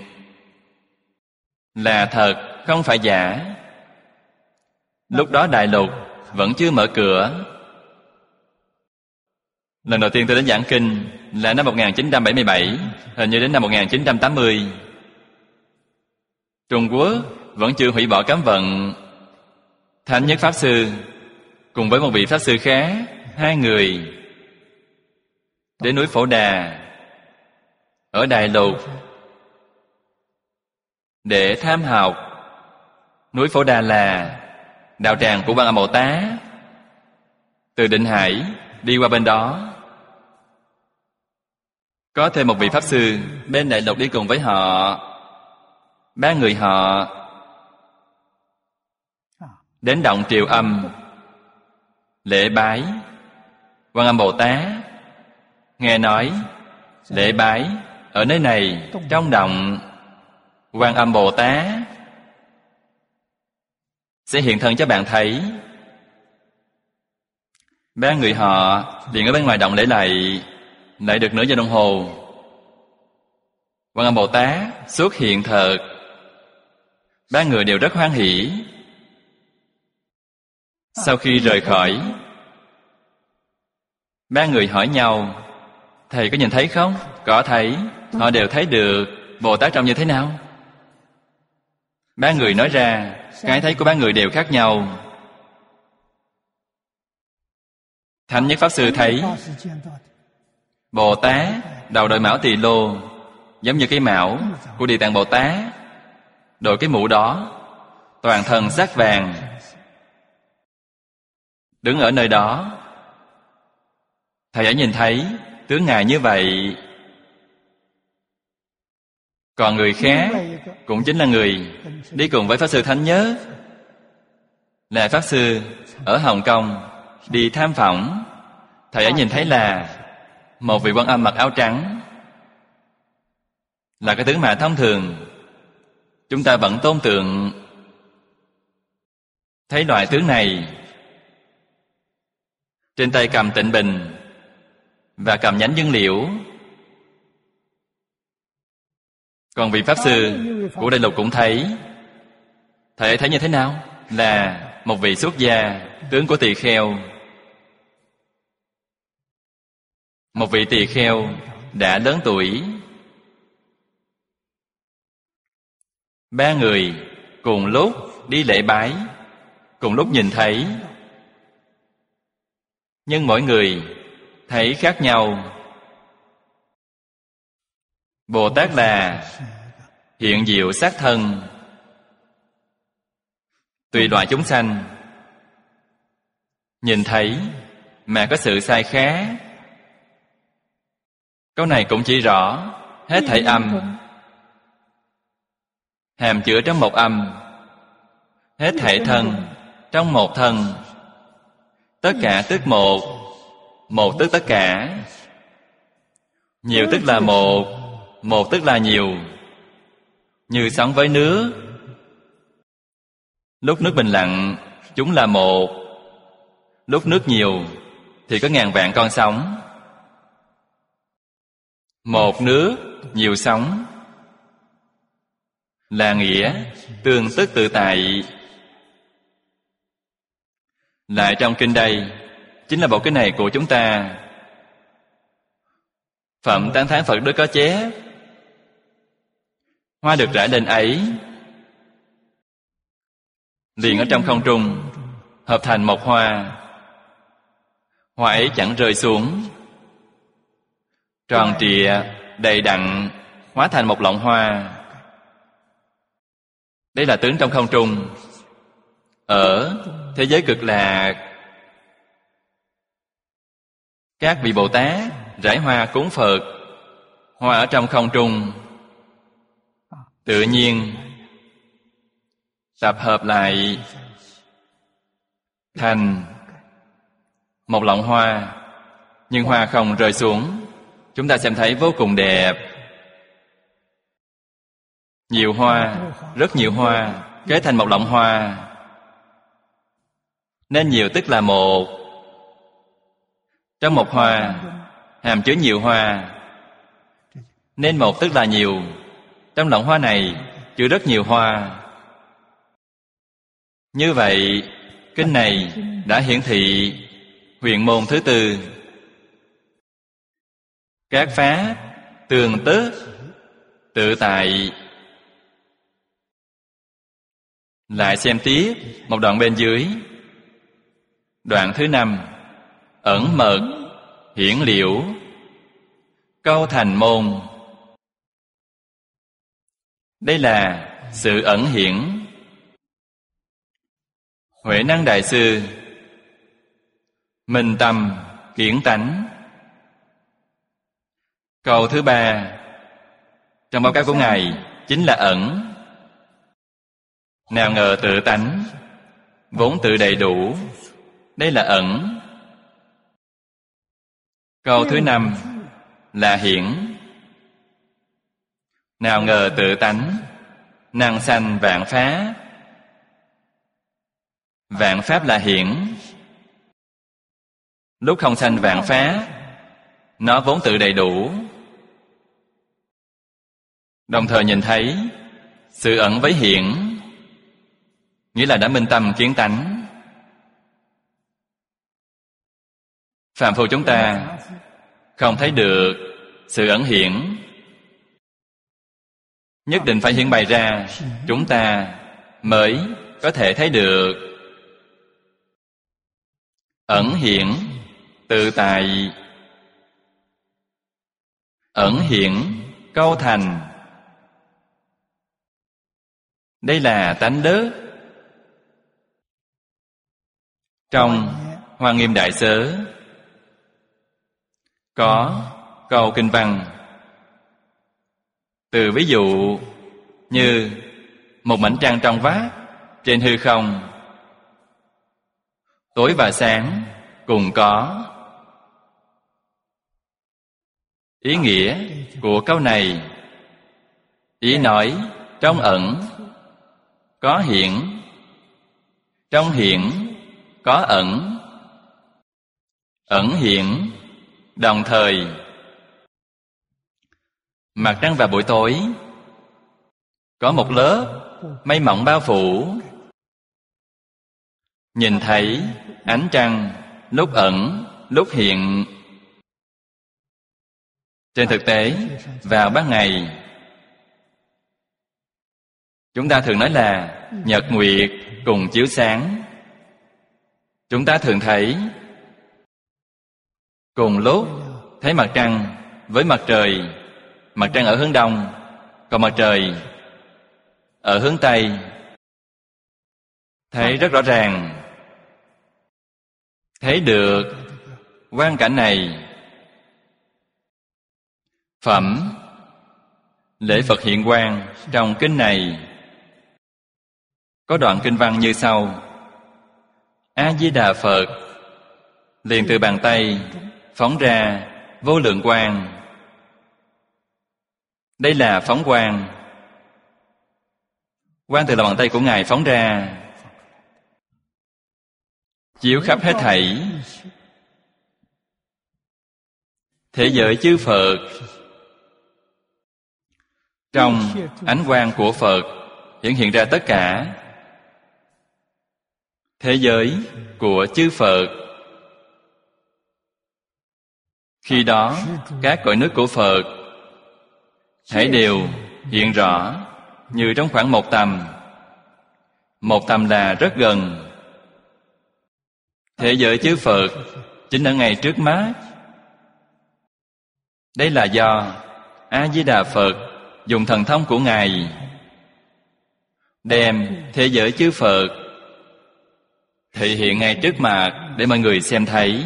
là thật, không phải giả. Lúc đó Đại Lục vẫn chưa mở cửa. Lần đầu tiên tôi đến giảng kinh là năm một nghìn chín trăm bảy mươi bảy, hình như đến năm một nghìn chín trăm tám mươi. Trung Quốc vẫn chưa hủy bỏ cấm vận. Thánh Nhất Pháp Sư cùng với một vị Pháp Sư khác, hai người đến núi Phổ Đà ở Đại Lục để tham học. Núi Phổ Đà là đạo tràng của Quan Âm Bồ Tát. Từ Định Hải đi qua bên đó, có thêm một vị Pháp Sư bên Đại Lục đi cùng với họ. Ba người họ đến động Triều Âm lễ bái Quan Âm Bồ Tát. Nghe nói lễ bái ở nơi này trong động Quan Âm Bồ Tát sẽ hiện thân cho bạn thấy. Ba người họ liền ở bên ngoài động lễ lạy, lại được nửa giờ đồng hồ. Quan Âm Bồ Tát xuất hiện thật. Ba người đều rất hoan hỉ. Sau khi rời khỏi, ba người hỏi nhau: thầy có nhìn thấy không? Có thấy. Họ đều thấy được. Bồ Tát trông như thế nào? Ba người nói ra cái thấy của ba người đều khác nhau. Thánh Nhất Pháp Sư thấy Bồ Tát đầu đội mão tỳ lô, giống như cái mão của Địa Tạng Bồ Tát. Đội cái mũ đó, toàn thân sắc vàng, đứng ở nơi đó. Thầy ấy nhìn thấy tướng Ngài như vậy. Còn người khác cũng chính là người đi cùng với Pháp Sư Thánh Nhất, là Pháp Sư ở Hồng Kông đi tham phỏng. Thầy ấy nhìn thấy là một vị Quan Âm mặc áo trắng, là cái tướng mà thông thường chúng ta vẫn tôn tượng. Thấy loại tướng này, trên tay cầm tịnh bình và cầm nhánh dương liễu, Còn vị Pháp Sư của Đại Lục cũng thấy. Thể thấy như thế nào? Là một vị xuất gia, tướng của tỳ kheo. Một vị tỳ kheo đã lớn tuổi. Ba người cùng lúc đi lễ bái, cùng lúc nhìn thấy, nhưng mỗi người thấy khác nhau. Bồ Tát là hiện diệu sát thân, tùy loại chúng sanh nhìn thấy mà có sự sai khác. Câu này cũng chỉ rõ hết thảy âm hàm chứa trong một âm, hết thảy thân trong một thân. Tất cả tức một, một tức tất cả. Nhiều tức là một, một tức là nhiều. Như sóng với nước, lúc nước bình lặng chúng là một, lúc nước nhiều thì có ngàn vạn con sóng. Một nước nhiều sóng là nghĩa tương tức tự tại. Lại trong kinh đây, chính là bộ kinh này của chúng ta. Phẩm Tán Thán Phật Đức có chép: hoa được rải lên ấy, liền ở trong không trung hợp thành một hoa. Hoa ấy chẳng rơi xuống, tròn trịa đầy đặn, hóa thành một lọng hoa. Đây là tướng trong không trung. Ở thế giới cực lạc, các vị Bồ Tát rải hoa cúng Phật. Hoa ở trong không trung tự nhiên tập hợp lại thành một lọng hoa, nhưng hoa không rơi xuống. Chúng ta xem thấy vô cùng đẹp. Nhiều hoa, rất nhiều hoa kết thành một lọng hoa. Nên nhiều tức là một. Trong một hoa hàm chứa nhiều hoa, nên một tức là nhiều. Trong lọng hoa này chứa rất nhiều hoa. Như vậy, kinh này đã hiển thị huyền môn thứ tư. Các pháp tường tức tự tại. Lại xem tiếp một đoạn bên dưới. Đoạn thứ năm: ẩn mật hiển liễu, câu thành môn. Đây là sự ẩn hiển. Huệ Năng Đại Sư minh tâm kiển tánh. Câu thứ ba trong báo cáo của Ngài chính là ẩn. Nào ngờ tự tánh vốn tự đầy đủ. Đây là ẩn. Câu thứ năm là hiển. Nào ngờ tự tánh năng sanh vạn pháp. Vạn pháp là hiển. Lúc không sanh vạn pháp, nó vốn tự đầy đủ. Đồng thời nhìn thấy sự ẩn với hiển, nghĩa là đã minh tâm kiến tánh. Phàm phu chúng ta không thấy được sự ẩn hiển, nhất định phải hiển bày ra, chúng ta mới có thể thấy được. Ẩn hiển tự tại, ẩn hiển câu thành. Đây là tánh đức. Trong Hoa Nghiêm Đại Sớ có câu kinh văn, từ ví dụ như một mảnh trăng trong vắt trên hư không, tối và sáng cùng có. Ý nghĩa của câu này, ý nói trong ẩn có hiển, trong hiển có ẩn. Ẩn hiển đồng thời. Mặt trăng vào buổi tối có một lớp mây mỏng bao phủ, nhìn thấy ánh trăng lúc ẩn lúc hiện. Trên thực tế, vào ban ngày, chúng ta thường nói là nhật nguyệt cùng chiếu sáng. Chúng ta thường thấy cùng lúc thấy mặt trăng với mặt trời. Mặt trăng ở hướng đông, còn mặt trời ở hướng tây. Thấy rất rõ ràng, thấy được quang cảnh này. Phẩm lễ Phật hiện quang trong kinh này có đoạn kinh văn như sau: A Di Đà Phật liền từ bàn tay phóng ra vô lượng quang. Đây là phóng quang. Quang từ lòng bàn tay của Ngài phóng ra, chiếu khắp hết thảy thế giới chư Phật. Trong ánh quang của Phật hiện hiện ra tất cả thế giới của chư Phật. Khi đó, các cõi nước của Phật thảy đều hiện rõ như trong khoảng một tầm. Một tầm là rất gần. Thế giới chư Phật chính ở ngay trước mắt. Đây là do A Di Đà Phật dùng thần thông của Ngài đem thế giới chư Phật thể hiện ngay trước mặt để mọi người xem thấy.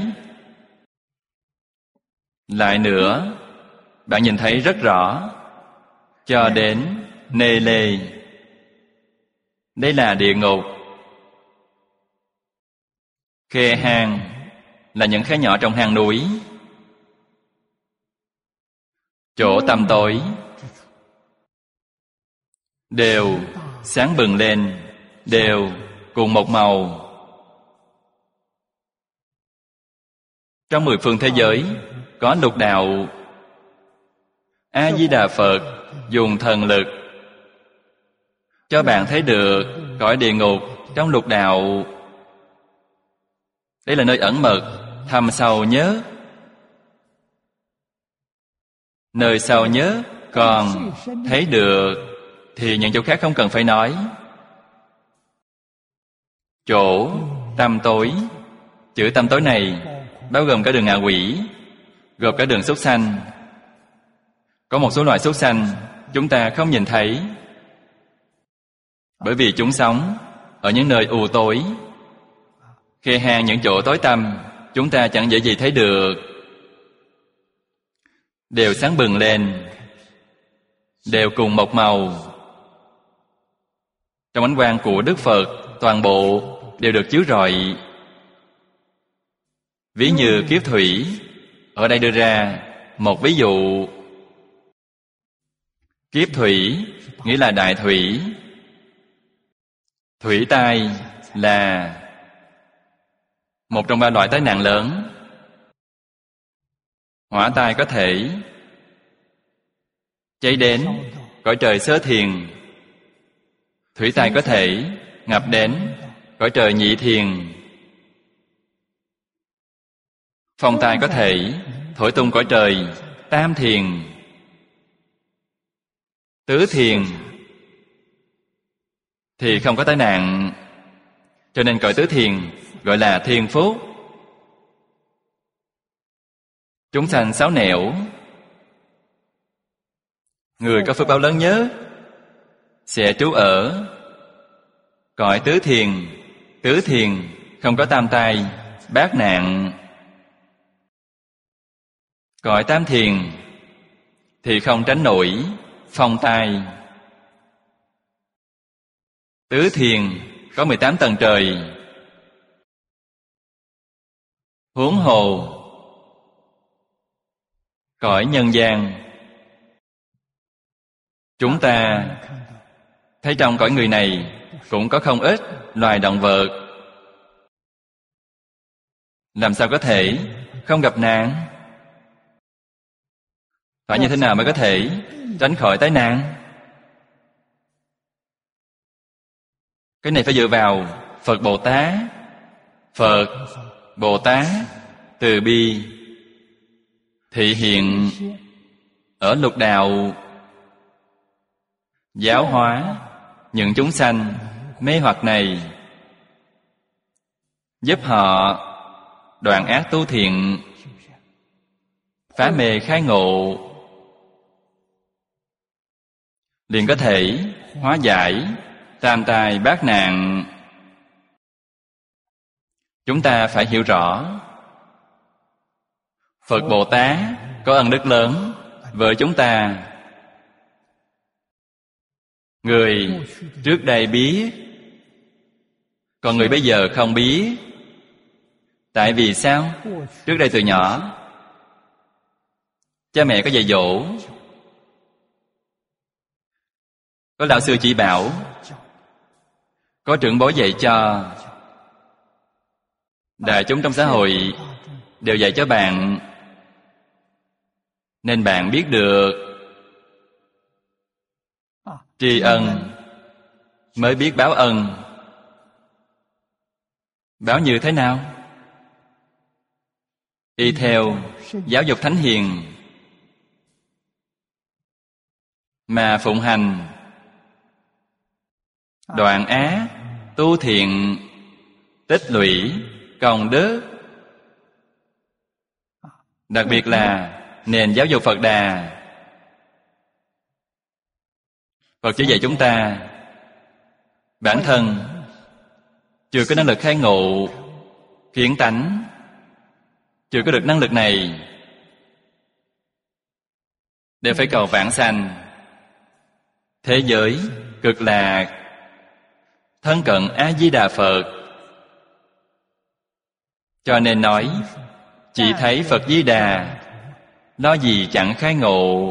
Lại nữa, bạn nhìn thấy rất rõ cho đến nê lê. Đây là địa ngục. Khe hang là những khe nhỏ trong hang núi. Chỗ tăm tối đều sáng bừng lên, đều cùng một màu. Trong mười phương thế giới có lục đạo. A Di Đà Phật dùng thần lực cho bạn thấy được cõi địa ngục trong lục đạo. Đây là nơi ẩn mật, thâm sâu nhất. Nơi sâu nhất còn thấy được thì những chỗ khác không cần phải nói. Chỗ tăm tối, chữ tăm tối này bao gồm cả đường ngạ quỷ, gồm cả đường súc sanh. Có một số loài súc sanh chúng ta không nhìn thấy, bởi vì chúng sống ở những nơi u tối. Khe hang, những chỗ tối tăm chúng ta chẳng dễ gì thấy được, đều sáng bừng lên, đều cùng một màu. Trong ánh quang của Đức Phật, toàn bộ đều được chiếu rọi. Ví như kiếp thủy, ở đây đưa ra một ví dụ. Kiếp thủy nghĩa là đại thủy. Thủy tai là một trong ba loại tai nạn lớn. Hỏa tai có thể cháy đến cõi trời Sơ Thiền. Thủy tai có thể ngập đến cõi trời Nhị Thiền. Phong tai có thể thổi tung cõi trời Tam Thiền. Tứ Thiền thì không có tai nạn, cho nên cõi Tứ Thiền gọi là Thiền Phúc. Chúng sanh sáu nẻo, người có phước báo lớn nhất sẽ trú ở cõi Tứ Thiền. Tứ Thiền không có tam tai, bát nạn. Cõi Tam Thiền thì không tránh nổi phong tai. Tứ Thiền có mười tám tầng trời. Huống hồ cõi nhân gian, chúng ta thấy trong cõi người này cũng có không ít loài động vật. Làm sao có thể không gặp nạn? Phải như thế nào mới có thể tránh khỏi tai nạn? Cái này phải dựa vào Phật Bồ Tát. Phật Bồ Tát từ bi thị hiện ở lục đạo, giáo hóa những chúng sanh mê hoặc này, giúp họ đoạn ác tu thiện, phá mê khai ngộ, liền có thể hóa giải tam tai bát nạn. Chúng ta phải hiểu rõ, Phật Bồ Tát có ân đức lớn với chúng ta. Người trước đây biết, còn người bây giờ không biết. Tại vì sao? Trước đây từ nhỏ cha mẹ có dạy dỗ, có lão sư chỉ bảo, có trưởng bối dạy cho, đại chúng trong xã hội đều dạy cho bạn, nên bạn biết được tri ân, mới biết báo ân. Báo như thế nào? Y theo giáo dục thánh hiền mà phụng hành, đoạn ác tu thiện, tích lũy công đức. Đặc biệt là nền giáo dục Phật Đà. Phật chỉ dạy chúng ta bản thân chưa có năng lực khai ngộ kiến tánh, chưa có được năng lực này, đều phải cầu vãng sanh, thế giới cực lạc, thân cận A Di Đà Phật. Cho nên nói chỉ thấy Phật Di Đà, lo gì chẳng khai ngộ.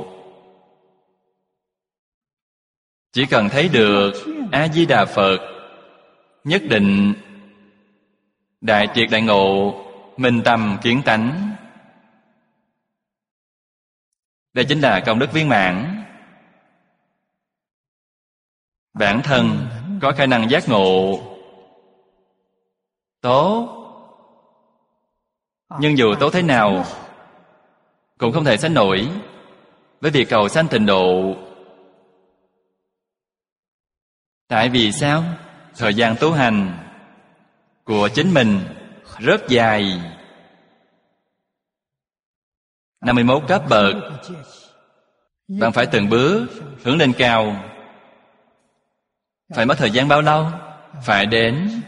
Chỉ cần thấy được A Di Đà Phật, nhất định đại triệt đại ngộ, minh tâm kiến tánh. Đây chính là công đức viên mãn. Bản thân có khả năng giác ngộ tốt, nhưng dù tốt thế nào cũng không thể sánh nổi với việc cầu sanh tịnh độ. Tại vì sao? Thời gian tu hành của chính mình rất dài, năm mươi mốt cấp bậc. Bạn phải từng bước hướng lên cao. Phải mất thời gian bao lâu? Phải đến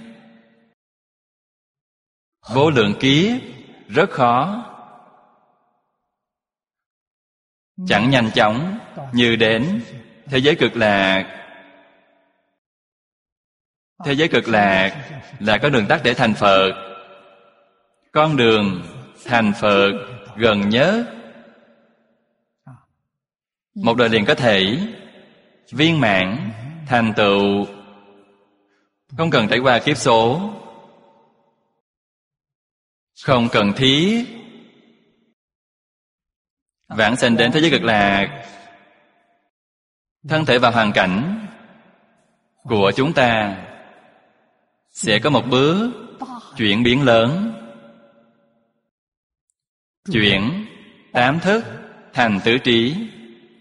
vô lượng kiếp, rất khó. Chẳng nhanh chóng như đến thế giới cực lạc. Thế giới cực lạc là có đường tắt để thành Phật. Con đường thành Phật gần nhất, một đời liền có thể viên mãn thành tựu, không cần trải qua kiếp số, không cần thiết vãng sanh đến thế giới cực lạc. Thân thể và hoàn cảnh của chúng ta sẽ có một bước chuyển biến lớn, chuyển tám thức thành tứ trí.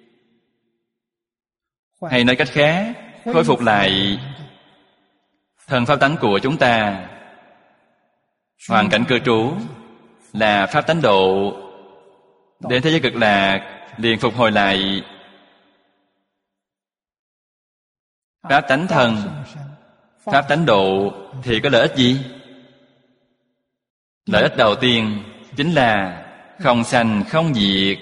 Hay nói cách khác, khôi phục lại thần pháp tánh của chúng ta. Hoàn cảnh cư trú là pháp tánh độ, đến thế giới cực lạc liền phục hồi lại pháp tánh thần. Pháp tánh độ thì có lợi ích gì? Lợi ích đầu tiên chính là không sanh không diệt.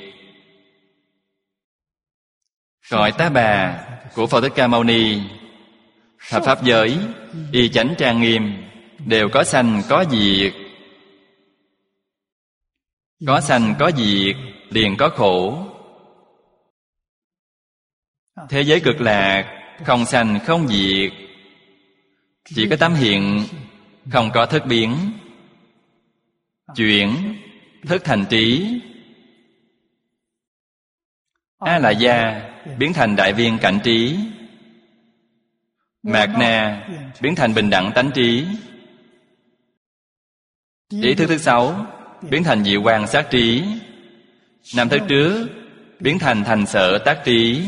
Cõi Tá Bà của Phật Thích Ca Mâu Ni, thập pháp giới y chánh trang nghiêm, đều có sanh có diệt. Có sanh có diệt liền có khổ. Thế giới cực lạc không sanh không diệt, chỉ có tâm hiện, không có thức biến. Chuyển thức thành trí. A La Gia biến thành đại viên cảnh trí. Mạt na biến thành bình đẳng tánh trí. Ý thức thứ sáu biến thành diệu quang sát trí. Năm thức trước biến thành thành sở tác trí.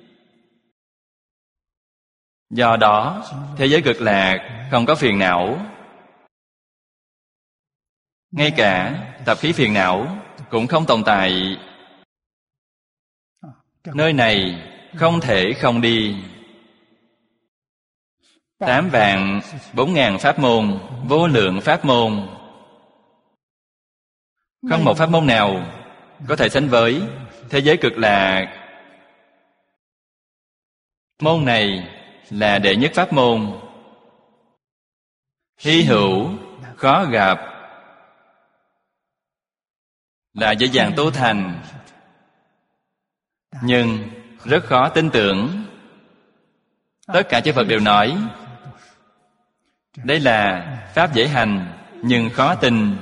Do đó thế giới cực lạc không có phiền não. Ngay cả tập khí phiền não cũng không tồn tại. Nơi này không thể không đi. Tám vạn bốn ngàn pháp môn, vô lượng pháp môn, không một pháp môn nào có thể sánh với thế giới cực lạc. Môn này là đệ nhất pháp môn, hy hữu, khó gặp, là dễ dàng tu thành, nhưng rất khó tin tưởng. Tất cả chư Phật đều nói đây là pháp dễ hành nhưng khó tin,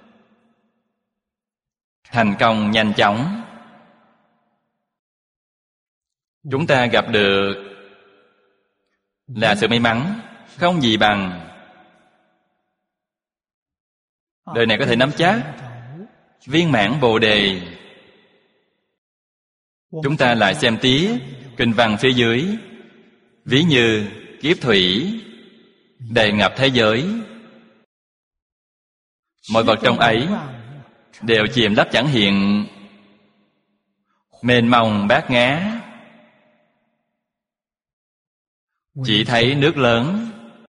thành công nhanh chóng. Chúng ta gặp được là sự may mắn không gì bằng. Đời này có thể nắm chắc viên mãn Bồ Đề. Chúng ta lại xem tiếp kinh văn phía dưới. Ví như kiếp thủy đầy ngập thế giới, mọi vật trong ấy đều chìm lấp chẳng hiện, mênh mông bát ngát, chỉ thấy nước lớn.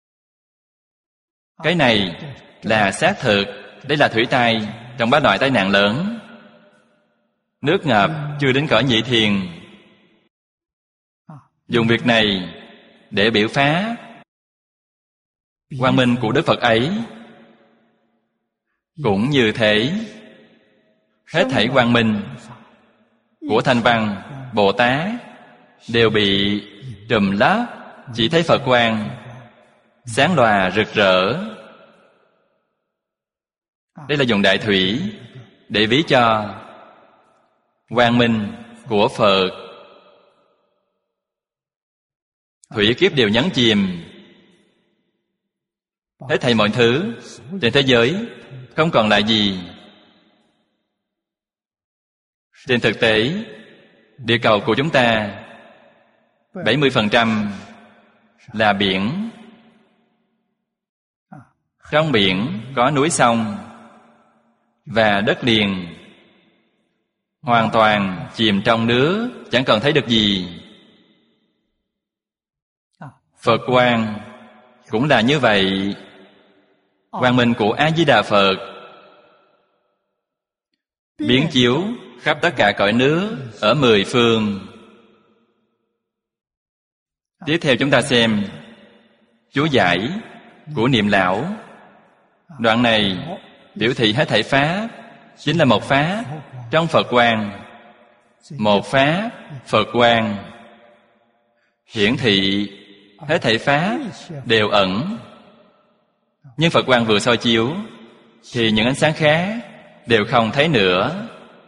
Cái này là xác thực. Đây là thủy tai trong ba loại tai nạn lớn. Nước ngập chưa đến cõi nhị thiền. Dùng việc này để biểu phá quang minh của Đức Phật ấy. Cũng như thế, hết thảy quang minh của Thanh Văn Bồ Tát đều bị trùm lấp, chỉ thấy Phật quang sáng lòa rực rỡ. Đây là dùng đại thủy để ví cho quang minh của Phật. Thủy kiếp đều nhấn chìm. Hết thảy mọi thứ trên thế giới không còn lại gì. Trên thực tế, địa cầu của chúng ta bảy mươi phần trăm là biển. Trong biển có núi sông và đất liền, hoàn toàn chìm trong nước, chẳng còn thấy được gì. Phật quang cũng là như vậy. Quang minh của A Di Đà Phật biến chiếu khắp tất cả cõi nước ở mười phương. Tiếp theo chúng ta xem chú giải của Niệm Lão. Đoạn này biểu thị hết thảy pháp chính là một pháp trong Phật quang. Một pháp Phật quang hiển thị hết thảy pháp đều ẩn. Nhưng Phật quang vừa soi chiếu thì những ánh sáng khác đều không thấy nữa.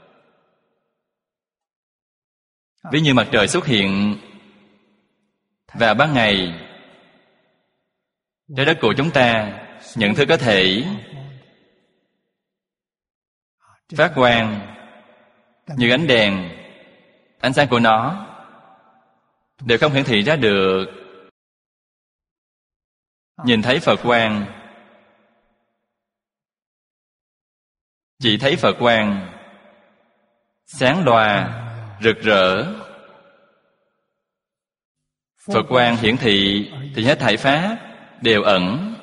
Ví như mặt trời xuất hiện vào ban ngày, trái đất của chúng ta nhận thức có thể phát quang như ánh đèn. Ánh sáng của nó đều không hiển thị ra được. Nhìn thấy Phật quang, chỉ thấy Phật quang sáng lòa rực rỡ. Phật quang hiển thị thì hết thảy pháp đều ẩn.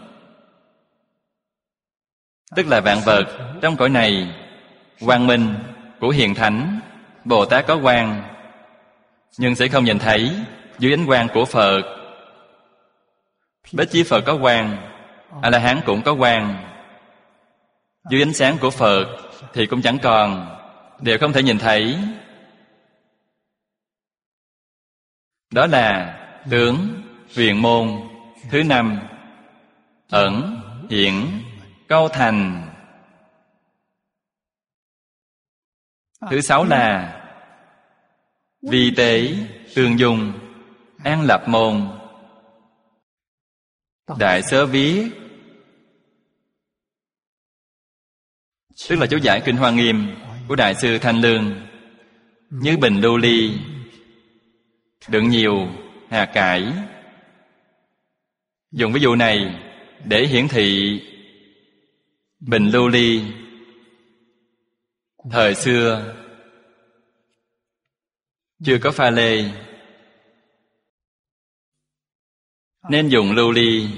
Tức là vạn vật trong cõi này, quang minh của hiền thánh Bồ Tát có quang, nhưng sẽ không nhìn thấy dưới ánh quang của Phật. Bích Chi Phật có quang, A-la-hán cũng có quang. Dưới ánh sáng của Phật thì cũng chẳng còn, đều không thể nhìn thấy. Đó là tướng huyền môn thứ năm, ẩn hiển câu thành. Thứ sáu là vi tế tương dung an lập môn. Đại Sớ viết, tức là chú giải Kinh Hoa Nghiêm của Đại sư Thanh Lương, như bình lưu ly đựng nhiều hạt cải. Dùng ví dụ này để hiển thị bình lưu ly thời xưa chưa có pha lê, nên dùng lưu ly.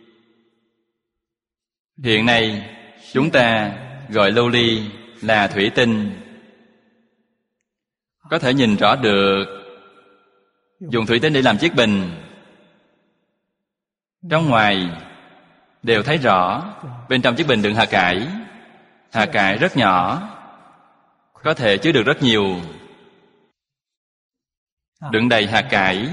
Hiện nay chúng ta gọi lưu ly là thủy tinh. Có thể nhìn rõ được dùng thủy tinh để làm chiếc bình. Trong ngoài đều thấy rõ bên trong chiếc bình đựng hạt cải. Hạt cải rất nhỏ, có thể chứa được rất nhiều. Đựng đầy hạt cải.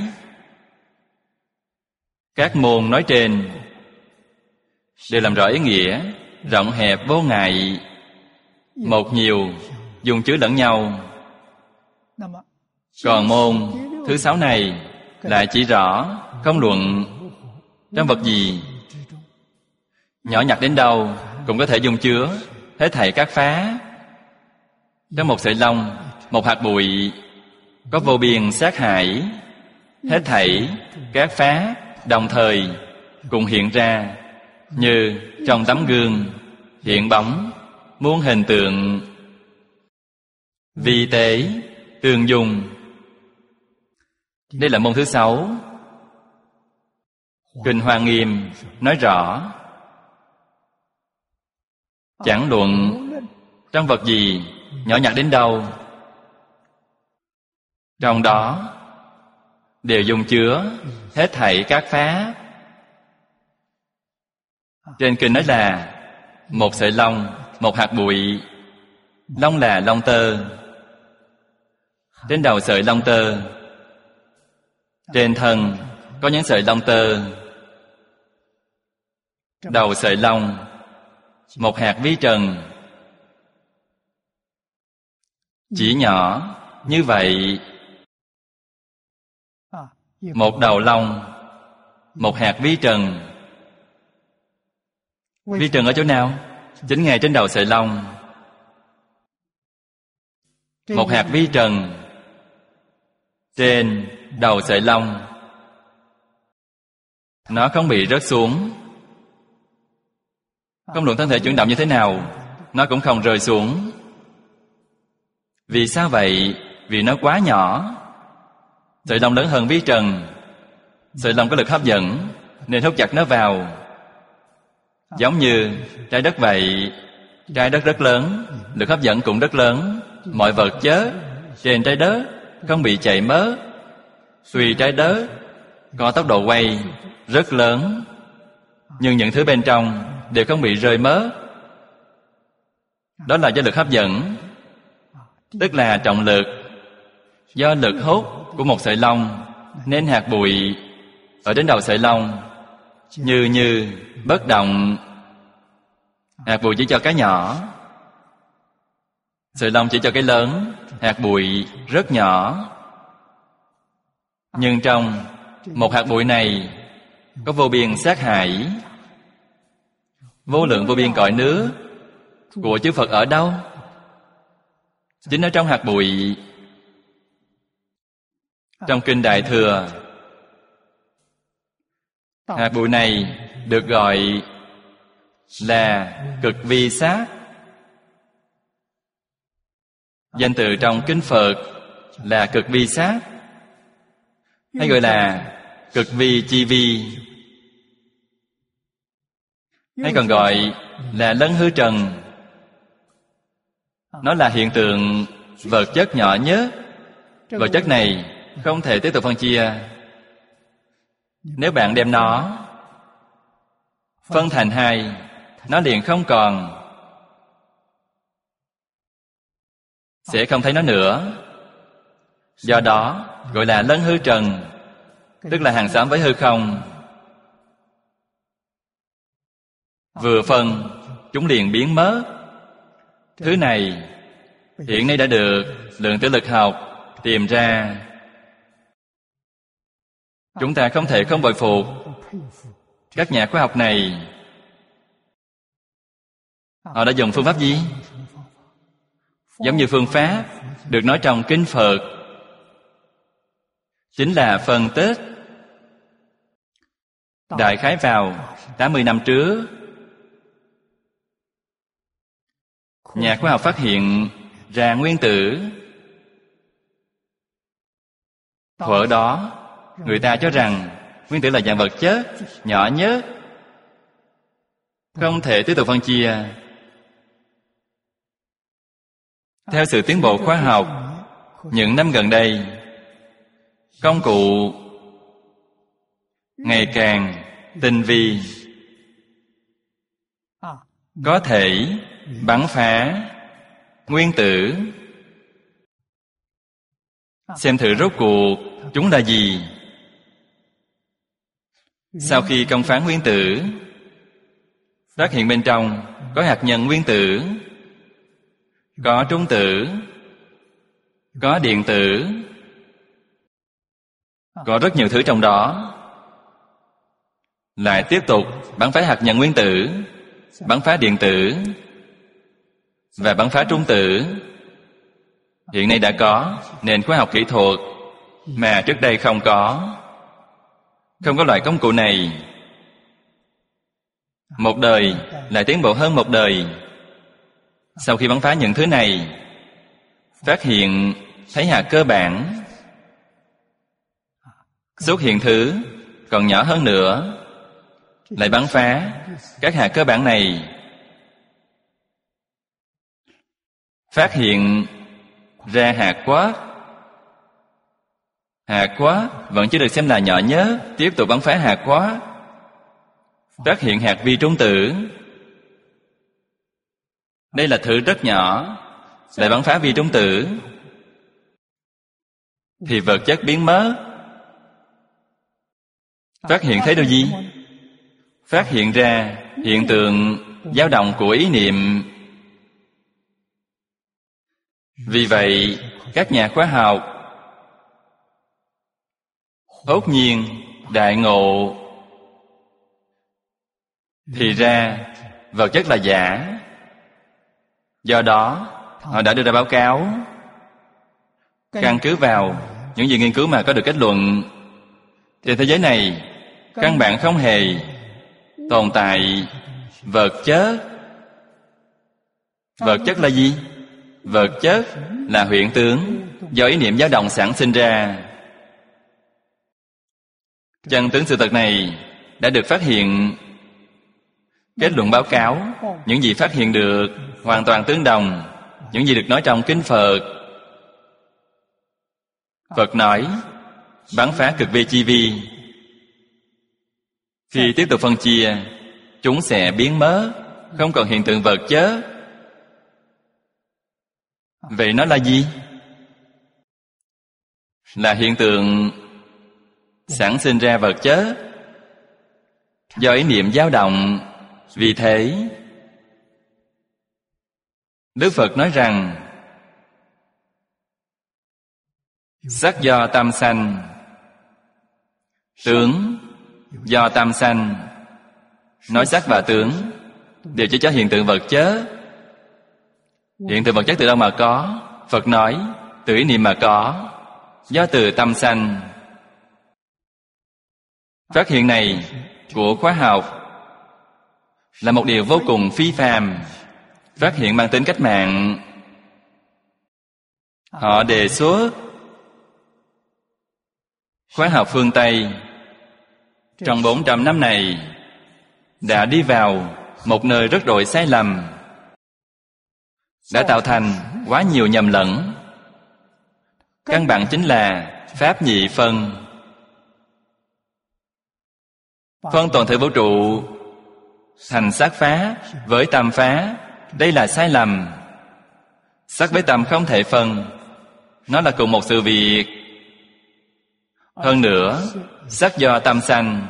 Các môn nói trên đều làm rõ ý nghĩa rộng hẹp vô ngại, một nhiều dùng chứa lẫn nhau. Còn môn thứ sáu này lại chỉ rõ không luận trong vật gì, nhỏ nhặt đến đâu cũng có thể dung chứa hết thảy các phá. Trong một sợi lông, một hạt bụi có vô biên sát hải. Hết thảy các phá đồng thời cùng hiện ra, như trong tấm gương hiện bóng muôn hình tượng, vi tế tương dung. Đây là môn thứ sáu. Kinh Hoa Nghiêm nói rõ, chẳng luận trong vật gì, nhỏ nhặt đến đâu, trong đó đều dung chứa hết thảy các pháp. Trên kinh nói là một sợi lông, một hạt bụi. Lông là lông tơ. Trên đầu sợi lông tơ, trên thân có những sợi lông tơ. Đầu sợi lông, một hạt vi trần. Chỉ nhỏ như vậy. Một đầu lông, một hạt vi trần. Vi trần ở chỗ nào? Chính ngay trên đầu sợi lông. Một hạt vi trần trên đầu sợi lông, nó không bị rớt xuống. Không luận thân thể chuyển động như thế nào, nó cũng không rơi xuống. Vì sao vậy? Vì nó quá nhỏ. Sợi lông lớn hơn vi trần. Sợi lông có lực hấp dẫn nên hút chặt nó vào. Giống như trái đất vậy. Trái đất rất lớn, lực hấp dẫn cũng rất lớn. Mọi vật chất trên trái đất không bị chạy mất. Tuy trái đất có tốc độ quay rất lớn, nhưng những thứ bên trong đều không bị rơi mất. Đó là do lực hấp dẫn, tức là trọng lực. Do lực hút của một sợi lông nên hạt bụi ở đến đầu sợi lông như như bất động. Hạt bụi chỉ cho cái nhỏ, sợi lông chỉ cho cái lớn. Hạt bụi rất nhỏ, nhưng trong một hạt bụi này có vô biên sát hải. Vô lượng vô biên cõi nước của chư Phật ở đâu? Chính ở trong hạt bụi. Trong Kinh Đại Thừa, hạt bụi này được gọi là cực vi sát. Danh từ trong Kinh Phật là cực vi sát, hay gọi là cực vi chi vi, hay còn gọi là lân hư trần. Nó là hiện tượng vật chất nhỏ nhất. Vật chất này không thể tiếp tục phân chia. Nếu bạn đem nó phân thành hai, nó liền không còn, sẽ không thấy nó nữa. Do đó gọi là lân hư trần, tức là hàng xóm với hư không. Vừa phân, chúng liền biến mất. Thứ này hiện nay đã được lượng tử lực học tìm ra. Chúng ta không thể không bội phục Các nhà khoa học này, họ đã dùng phương pháp gì? Giống như phương pháp được nói trong Kinh Phật, chính là phân tích. Đại khái vào tám mươi năm trước, nhà khoa học phát hiện ra nguyên tử. Thuở đó, người ta cho rằng nguyên tử là dạng vật chất nhỏ nhất, không thể tiếp tục phân chia. Theo sự tiến bộ khoa học, những năm gần đây, công cụ ngày càng tinh vi, có thể bắn phá nguyên tử. Xem thử rốt cuộc chúng là gì. Sau khi công phá nguyên tử, phát hiện bên trong có hạt nhân nguyên tử, có trung tử, có điện tử, có rất nhiều thứ trong đó. Lại tiếp tục bắn phá hạt nhân nguyên tử, bắn phá điện tử và bắn phá trung tử. Hiện nay đã có nền khoa học kỹ thuật mà trước đây không có. Không có loại công cụ này. Một đời lại tiến bộ hơn một đời. Sau khi bắn phá những thứ này, phát hiện thấy hạt cơ bản, xuất hiện thứ còn nhỏ hơn nữa, lại bắn phá các hạt cơ bản này, phát hiện ra hạt quark. Hạt quark vẫn chưa được xem là nhỏ nhất, tiếp tục bắn phá hạt quark, phát hiện hạt vi trung tử. Đây là thứ rất nhỏ, lại bắn phá vi trung tử, thì vật chất biến mất. Phát hiện thấy điều gì? Phát hiện ra hiện tượng dao động của ý niệm. Vì vậy, các nhà khoa học hốt nhiên đại ngộ, thì ra vật chất là giả. Do đó, họ đã đưa ra báo cáo, căn cứ vào những gì nghiên cứu mà có được kết luận, trên thế giới này căn bản không hề tồn tại vật chất. Vật chất là gì? Vật chất là hiện tướng do ý niệm dao động sản sinh ra. Chân tướng sự thật này đã được phát hiện. Kết luận báo cáo, những gì phát hiện được hoàn toàn tương đồng những gì được nói trong Kinh Phật. Phật nói bắn phá cực vi chi vi, khi tiếp tục phân chia, chúng sẽ biến mất, không còn hiện tượng vật chất. Vậy nó là gì? Là hiện tượng sản sinh ra vật chất do ý niệm dao động. Vì thế, Đức Phật nói rằng sắc do tâm sanh, tướng do tâm sanh. Nói sắc và tướng đều chỉ cho hiện tượng vật chất. Hiện tượng vật chất từ đâu mà có? Phật nói từ ý niệm mà có, do từ tâm sanh. Phát hiện này của khoa học là một điều vô cùng phi phàm, phát hiện mang tính cách mạng. Họ đề xuất khoa học phương Tây trong bốn trăm năm này đã đi vào một nơi rất đội sai lầm, đã tạo thành quá nhiều nhầm lẫn. Căn bản chính là pháp nhị phân. Phân toàn thể vũ trụ thành sắc phá với tâm phá. Đây là sai lầm. Sắc với tâm không thể phân, nó là cùng một sự việc. Hơn nữa, sắc do tâm sanh,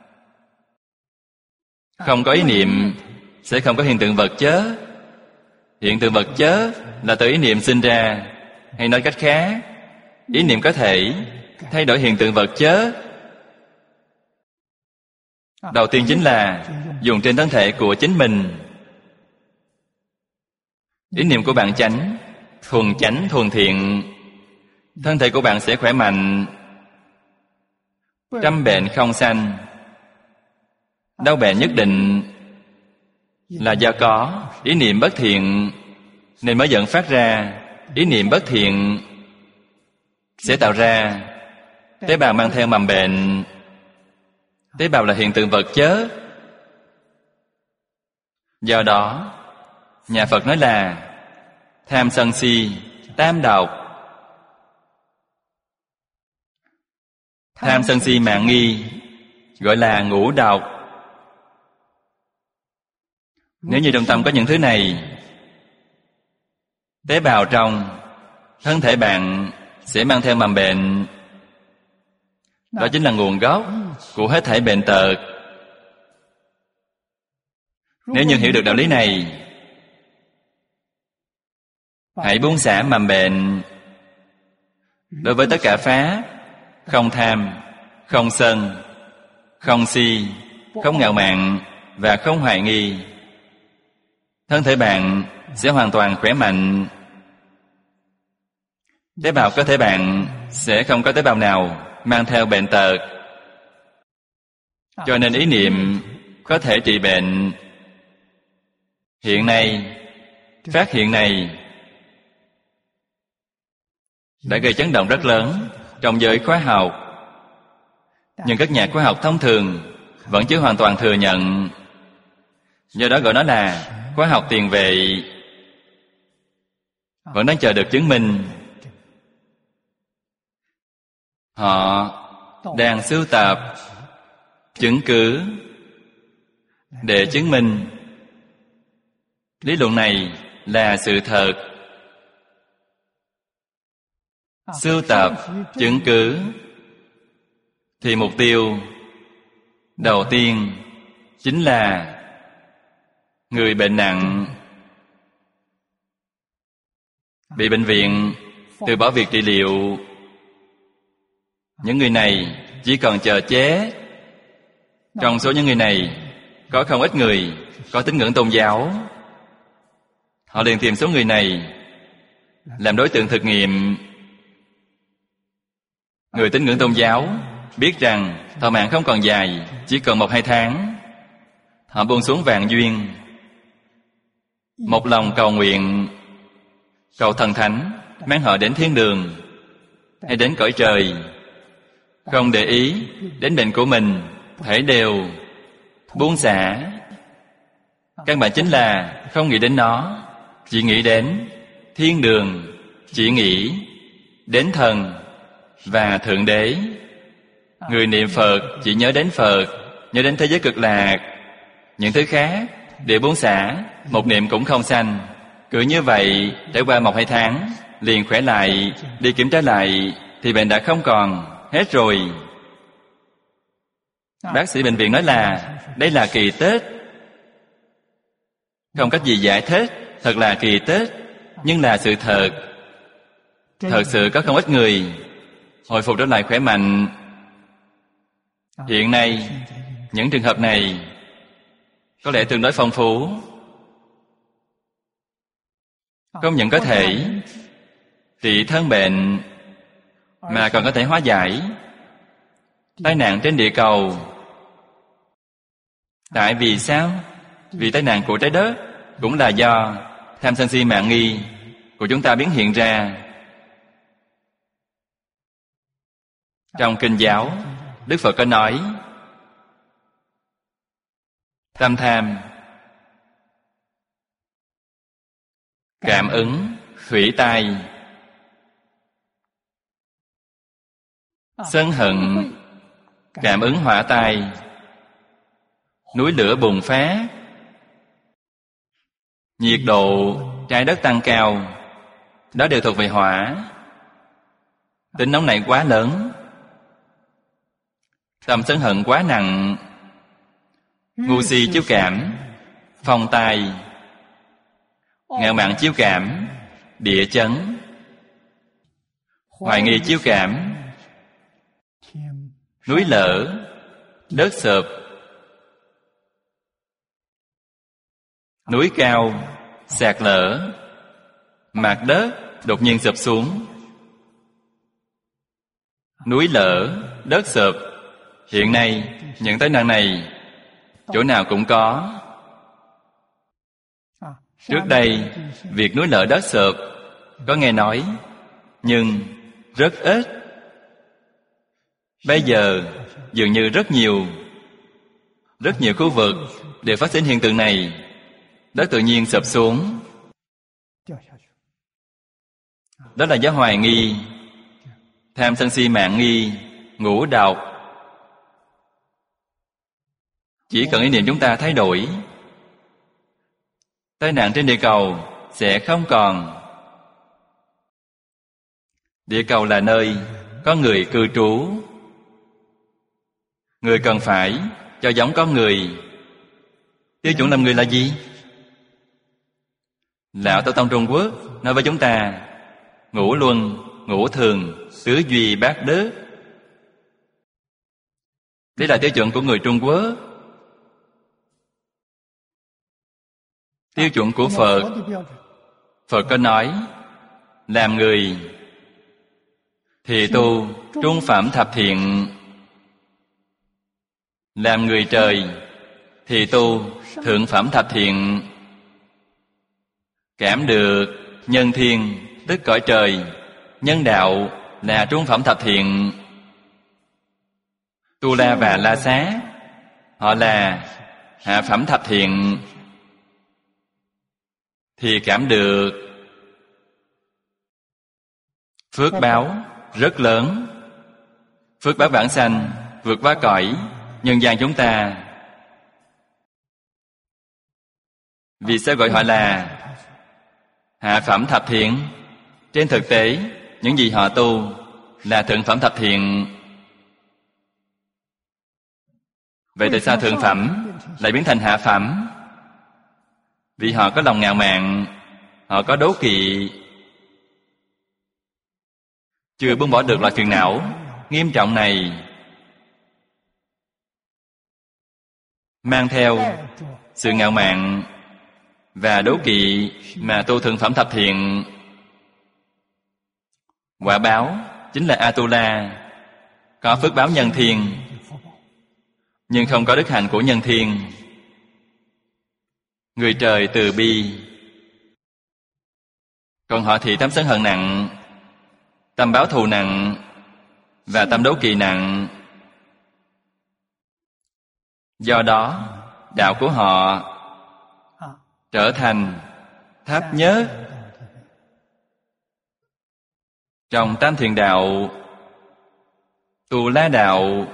không có ý niệm sẽ không có hiện tượng vật chất. Hiện tượng vật chất là từ ý niệm sinh ra. Hay nói cách khác, ý niệm có thể thay đổi hiện tượng vật chất. Đầu tiên chính là dùng trên thân thể của chính mình. Ý niệm của bạn chánh, thuần chánh, thuần thiện, thân thể của bạn sẽ khỏe mạnh, trăm bệnh không sanh. Đau bệnh nhất định là do có ý niệm bất thiện nên mới dẫn phát ra. Ý niệm bất thiện sẽ tạo ra tế bào mang theo mầm bệnh. Tế bào là hiện tượng vật chất. Do đó nhà Phật nói là tham sân si tam độc. Tham sân si mạn nghi gọi là ngũ độc. Nếu như trong tâm có những thứ này, tế bào trong thân thể bạn sẽ mang theo mầm bệnh. Đó chính là nguồn gốc của hết thảy bệnh tật. Nếu như hiểu được đạo lý này, hãy buông xả mầm bệnh. Đối với tất cả pháp, không tham, không sân, không si, không ngạo mạn và không hoài nghi, thân thể bạn sẽ hoàn toàn khỏe mạnh. Tế bào cơ thể bạn sẽ không có tế bào nào mang theo bệnh tật. Cho nên ý niệm có thể trị bệnh. Hiện nay, phát hiện này đã gây chấn động rất lớn trong giới khoa học. Nhưng các nhà khoa học thông thường vẫn chưa hoàn toàn thừa nhận. Do đó gọi nó là khoa học tiền vệ. Vẫn đang chờ được chứng minh. Họ đang sưu tập chứng cứ để chứng minh lý luận này là sự thật. Sưu tập chứng cứ thì mục tiêu đầu tiên chính là người bệnh nặng, bị bệnh viện từ bỏ việc trị liệu. Những người này chỉ còn chờ chết. Trong số những người này có không ít người có tín ngưỡng tôn giáo. Họ liền tìm số người này làm đối tượng thực nghiệm. Người tín ngưỡng tôn giáo biết rằng thọ mạng không còn dài, chỉ còn một hai tháng. Họ buông xuống vạn duyên, một lòng cầu nguyện, cầu thần thánh mang họ đến thiên đường hay đến cõi trời. Không để ý đến bệnh của mình, thể đều buông xả. Căn bản chính là không nghĩ đến nó, chỉ nghĩ đến thiên đường, chỉ nghĩ đến thần và Thượng Đế. Người niệm Phật chỉ nhớ đến Phật, nhớ đến thế giới cực lạc. Những thứ khác đều buông xả, một niệm cũng không sanh. Cứ như vậy trải qua một hai tháng liền khỏe lại. Đi kiểm tra lại thì bệnh đã không còn, hết rồi. Bác sĩ bệnh viện nói là đây là kỳ tích. Không cách gì giải thích, thật là kỳ tích, nhưng là sự thật. Thật sự có không ít người hồi phục trở lại khỏe mạnh. Hiện nay những trường hợp này có lẽ tương đối phong phú. Không những có thể trị thân bệnh mà còn có thể hóa giải tai nạn trên địa cầu. Tại vì sao? Vì tai nạn của trái đất cũng là do tham sân si mạn nghi của chúng ta biến hiện ra. Trong Kinh giáo, Đức Phật có nói tâm tham cảm ứng thủy tai, sân hận cảm ứng hỏa tai, núi lửa bùng phát, nhiệt độ trái đất tăng cao. Đó đều thuộc về hỏa. Tính nóng này quá lớn, tâm sân hận quá nặng, ngu si chiếu cảm, phong tai, ngạo mạn chiếu cảm, địa chấn, hoài nghi chiếu cảm, núi lở, đất sụp, núi cao sạt lở, mặt đất đột nhiên sụp xuống, núi lở, đất sụp. Hiện nay những tai nạn này chỗ nào cũng có. Trước đây việc núi lở đất sụp có nghe nói, nhưng rất ít. Bây giờ dường như rất nhiều. Rất nhiều khu vực đều phát sinh hiện tượng này. Đất tự nhiên sụp xuống. Đó là do hoài nghi, tham sân si mạng nghi, ngũ độc. Chỉ cần ý niệm chúng ta thay đổi, tai nạn trên địa cầu sẽ không còn. Địa cầu là nơi có người cư trú. Người cần phải cho giống con người. Tiêu chuẩn làm người là gì? Lão Tổ Tông Trung Quốc nói với chúng ta: ngũ luân, ngũ thường, tứ duy bát đức. Đây là tiêu chuẩn của người Trung Quốc. Tiêu chuẩn của Phật, Phật có nói: làm người thì tu trung phẩm thập thiện, làm người trời thì tu thượng phẩm thập thiện. Cảm được nhân thiên tức cõi trời, nhân đạo là trung phẩm thập thiện. Tu La và La Xá họ là hạ phẩm thập thiện. Thì cảm được phước báo rất lớn. Phước báo vãng sanh vượt qua cõi nhân gian chúng ta. Vì sao gọi họ là hạ phẩm thập thiện? Trên thực tế, những gì họ tu là thượng phẩm thập thiện. Vậy tại sao thượng phẩm lại biến thành hạ phẩm? Vì họ có lòng ngạo mạn, họ có đố kỵ, chưa buông bỏ được loại phiền não nghiêm trọng này, mang theo sự ngạo mạn và đố kỵ mà tu thượng phẩm thập thiện. Quả báo chính là Atula, có phước báo nhân thiên, nhưng không có đức hạnh của nhân thiên. Người trời từ bi, còn họ thì tâm sân hận nặng, tâm báo thù nặng và tâm đố kỵ nặng. Do đó, đạo của họ trở thành thấp nhất. Trong Tam Thiền Đạo, Tu La Đạo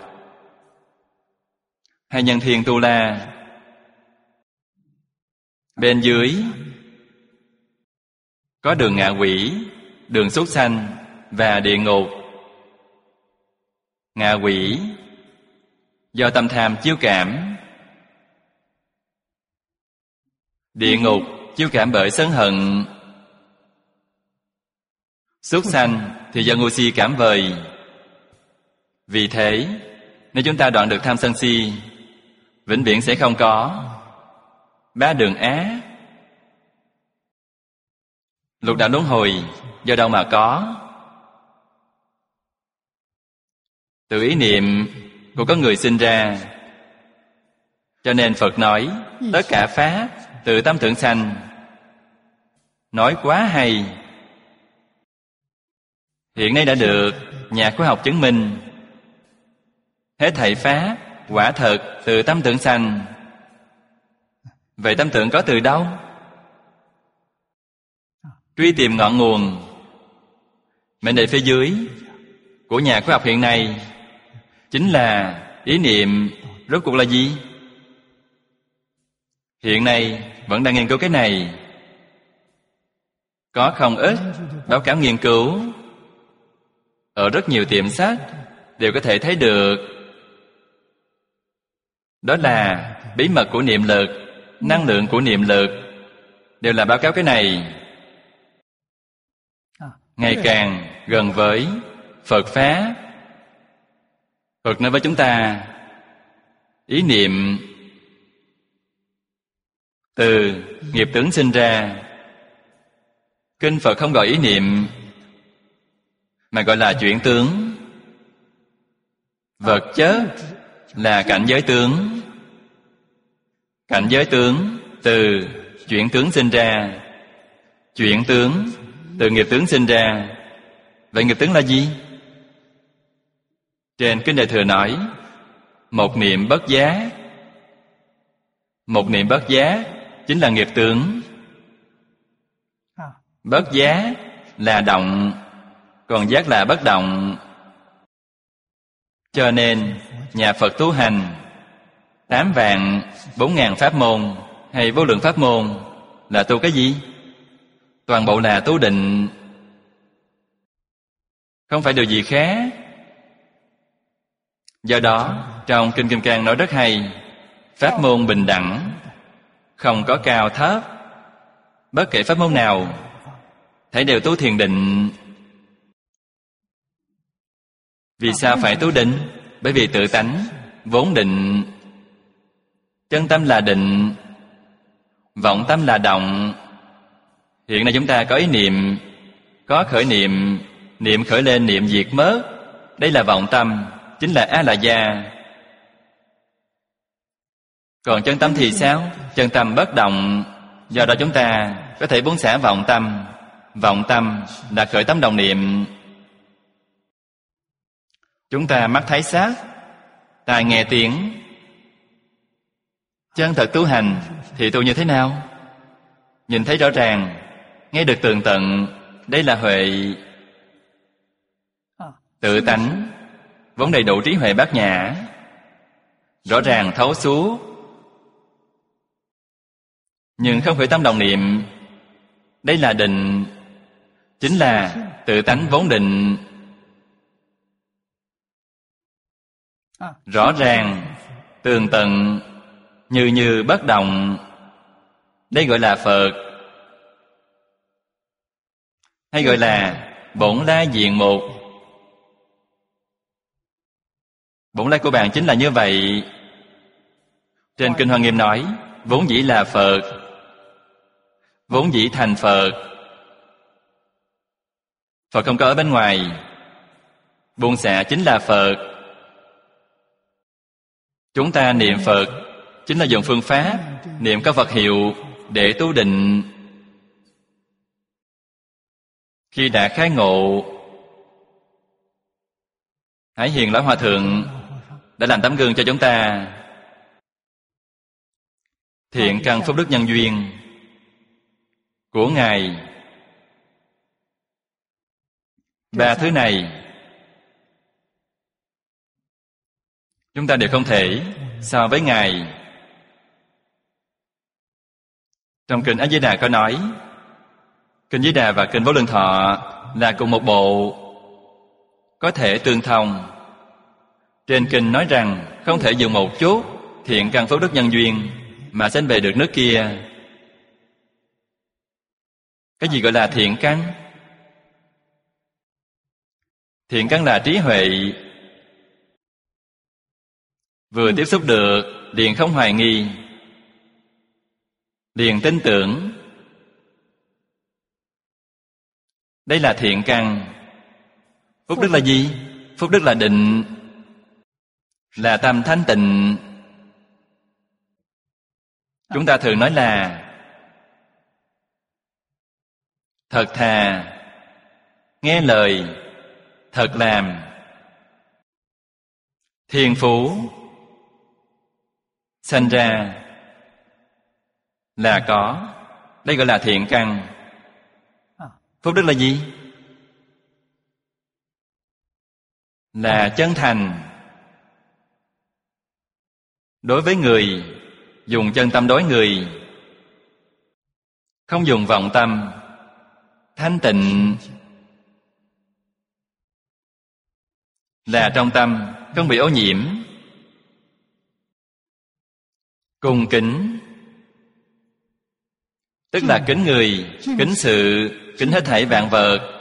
hay Nhân Thiên Tu La, bên dưới có đường ngạ quỷ, đường súc sanh và địa ngục. Ngạ quỷ do tâm tham chiêu cảm, địa ngục chiêu cảm bởi sân hận, súc sanh thì do ngu si cảm vời. Vì thế, nếu chúng ta đoạn được tham sân si, vĩnh viễn sẽ không có ba đường ác. Lục đạo luân hồi do đâu mà có? Từ ý niệm của có người sinh ra. Cho nên Phật nói tất cả pháp từ tâm tưởng sanh. Nói quá hay. Hiện nay đã được nhà khoa học chứng minh, hết thảy pháp quả thật từ tâm tưởng sanh. Vậy tâm tưởng có từ đâu? Truy tìm ngọn nguồn. Mệnh đề phía dưới của nhà khoa học hiện nay chính là ý niệm. Rốt cuộc là gì? Hiện nay vẫn đang nghiên cứu cái này. Có không ít báo cáo nghiên cứu ở rất nhiều tiệm sách đều có thể thấy được. Đó là bí mật của niệm lực, năng lượng của niệm lực, đều là báo cáo cái này. Ngày càng gần với Phật Pháp. Phật nói với chúng ta, ý niệm từ nghiệp tướng sinh ra. Kinh Phật không gọi ý niệm, mà gọi là chuyển tướng. Vật chất là cảnh giới tướng. Cảnh giới tướng từ chuyển tướng sinh ra. Chuyển tướng từ nghiệp tướng sinh ra. Vậy nghiệp tướng là gì? Trên Kinh Đại Thừa nói, một niệm bất giác. Một niệm bất giác chính là nghiệp tướng. Bất giác là động, còn giác là bất động. Cho nên nhà Phật tu hành tám vạn bốn ngàn pháp môn hay vô lượng pháp môn là tu cái gì? Toàn bộ là tu định, không phải điều gì khác. Do đó trong Kinh Kim Cang nói rất hay, pháp môn bình đẳng, không có cao thấp. Bất kể pháp môn nào, thảy đều tu thiền định. Vì sao phải tu định? Bởi vì tự tánh vốn định. Chân tâm là định, vọng tâm là động. Hiện nay chúng ta có ý niệm, có khởi niệm, niệm khởi lên, niệm diệt mất. Đây là vọng tâm, chính là A-la-gia. Còn chân tâm thì sao? Chân tâm bất động. Do đó chúng ta có thể buông xả vọng tâm. Vọng tâm là khởi tâm đồng niệm. Chúng ta mắt thấy sắc, tai nghe tiếng. Chân thật tu hành thì tu như thế nào? Nhìn thấy rõ ràng, nghe được tường tận. Đây là huệ. Tự tánh vốn đầy đủ trí huệ bát nhã, rõ ràng thấu suốt, nhưng không khởi tâm đồng niệm. Đây là định, chính là tự tánh vốn định. Rõ ràng, tường tận, như như bất động. Đây gọi là Phật, hay gọi là bổn lai diện mục. Bổn lai của bạn chính là như vậy. Trên Kinh Hoa Nghiêm nói, vốn dĩ là Phật, vốn dĩ thành Phật. Phật không có ở bên ngoài. Buông xả chính là Phật. Chúng ta niệm Phật chính là dùng phương pháp niệm có Phật hiệu để tu định. Khi đã khai ngộ, Hải Hiền Lão Hòa Thượng đã làm tấm gương cho chúng ta. Thiện căn phúc đức nhân duyên của Ngài, ba thứ này chúng ta đều không thể so với Ngài. Trong Kinh A Di Đà có nói, Kinh Di Đà và Kinh Vô Lượng Thọ là cùng một bộ, có thể tương thông. Trên Kinh nói rằng không thể dùng một chút thiện căn phúc đức nhân duyên mà sanh về được nước kia. Cái gì gọi là thiện căn? Thiện căn là trí huệ. Vừa tiếp xúc được liền không hoài nghi, liền tin tưởng. Đây là thiện căn. Phúc đức là gì? Phúc đức là định, là tâm thanh tịnh. Chúng ta thường nói là thật thà, nghe lời, thật làm. Thiên phú sanh ra là có. Đây gọi là thiện căn. Phúc đức là gì? Là chân thành. Đối với người, dùng chân tâm đối người, không dùng vọng tâm. Thanh tịnh là trong tâm không bị ô nhiễm. Cung kính tức là kính người, kính sự, kính hết thảy vạn vật.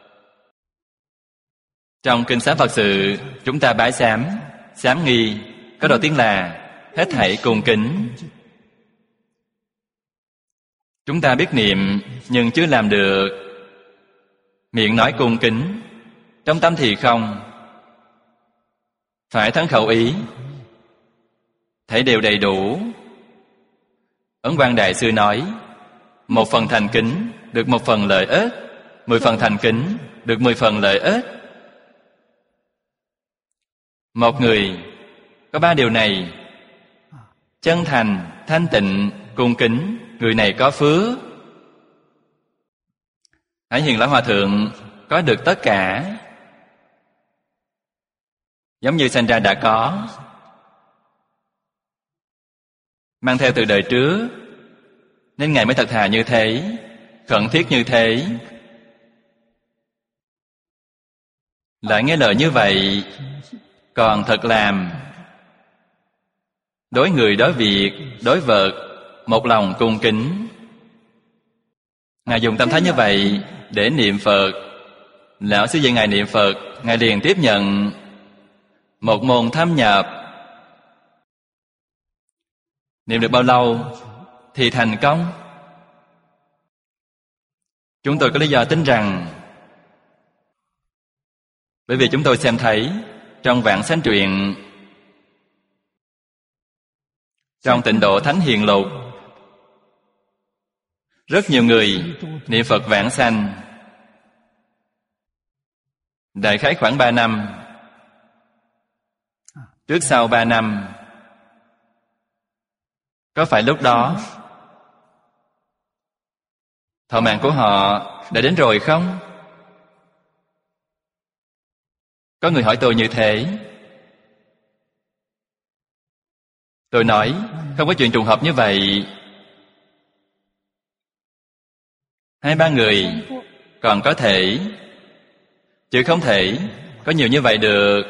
Trong Kinh Sám Phật Sự, chúng ta bái sám, sám nghi, có đầu tiên là hết thảy cung kính. Chúng ta biết niệm nhưng chưa làm được. Miệng nói cung kính, trong tâm thì không. Phải thân khẩu ý, thấy đều đầy đủ. Ấn Quang Đại Sư nói, một phần thành kính được một phần lợi ích, mười phần thành kính được mười phần lợi ích. Một người có ba điều này: chân thành, thanh tịnh, cung kính, người này có phước. Hải Hiền Lão Hòa Thượng có được tất cả, giống như sanh ra đã có, mang theo từ đời trước, nên Ngài mới thật thà như thế, khẩn thiết như thế. Lại nghe lời như vậy, còn thật làm. Đối người, đối việc, đối vật, một lòng cung kính. Ngài dùng tâm thái như vậy để niệm Phật. Lão Sư dạy Ngài niệm Phật, Ngài liền tiếp nhận một môn thâm nhập. Niệm được bao lâu thì thành công? Chúng tôi có lý do tin rằng, bởi vì chúng tôi xem thấy trong Vạn Sanh Truyện, trong Tịnh Độ Thánh Hiền Lục, rất nhiều người niệm Phật vãng sanh. Đại khái khoảng ba năm, trước sau ba năm. Có phải lúc đó thọ mạng của họ đã đến rồi không? Có người hỏi tôi như thế. Tôi nói, không có chuyện trùng hợp như vậy. Hai ba người còn có thể, chứ không thể có nhiều như vậy được.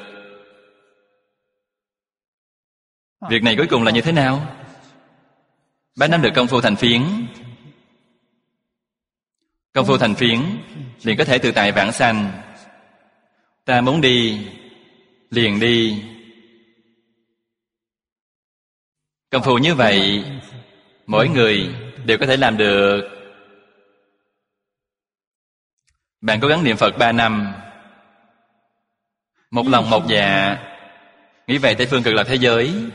Việc này cuối cùng là như thế nào? Ba năm được công phu thành phiến. Công phu thành phiến liền có thể tự tại vãng sanh. Ta muốn đi liền đi. Công phu như vậy, mỗi người đều có thể làm được. Bạn cố gắng niệm Phật ba năm, một lòng một dạ, nghĩ về Tây Phương Cực Lạc thế giới.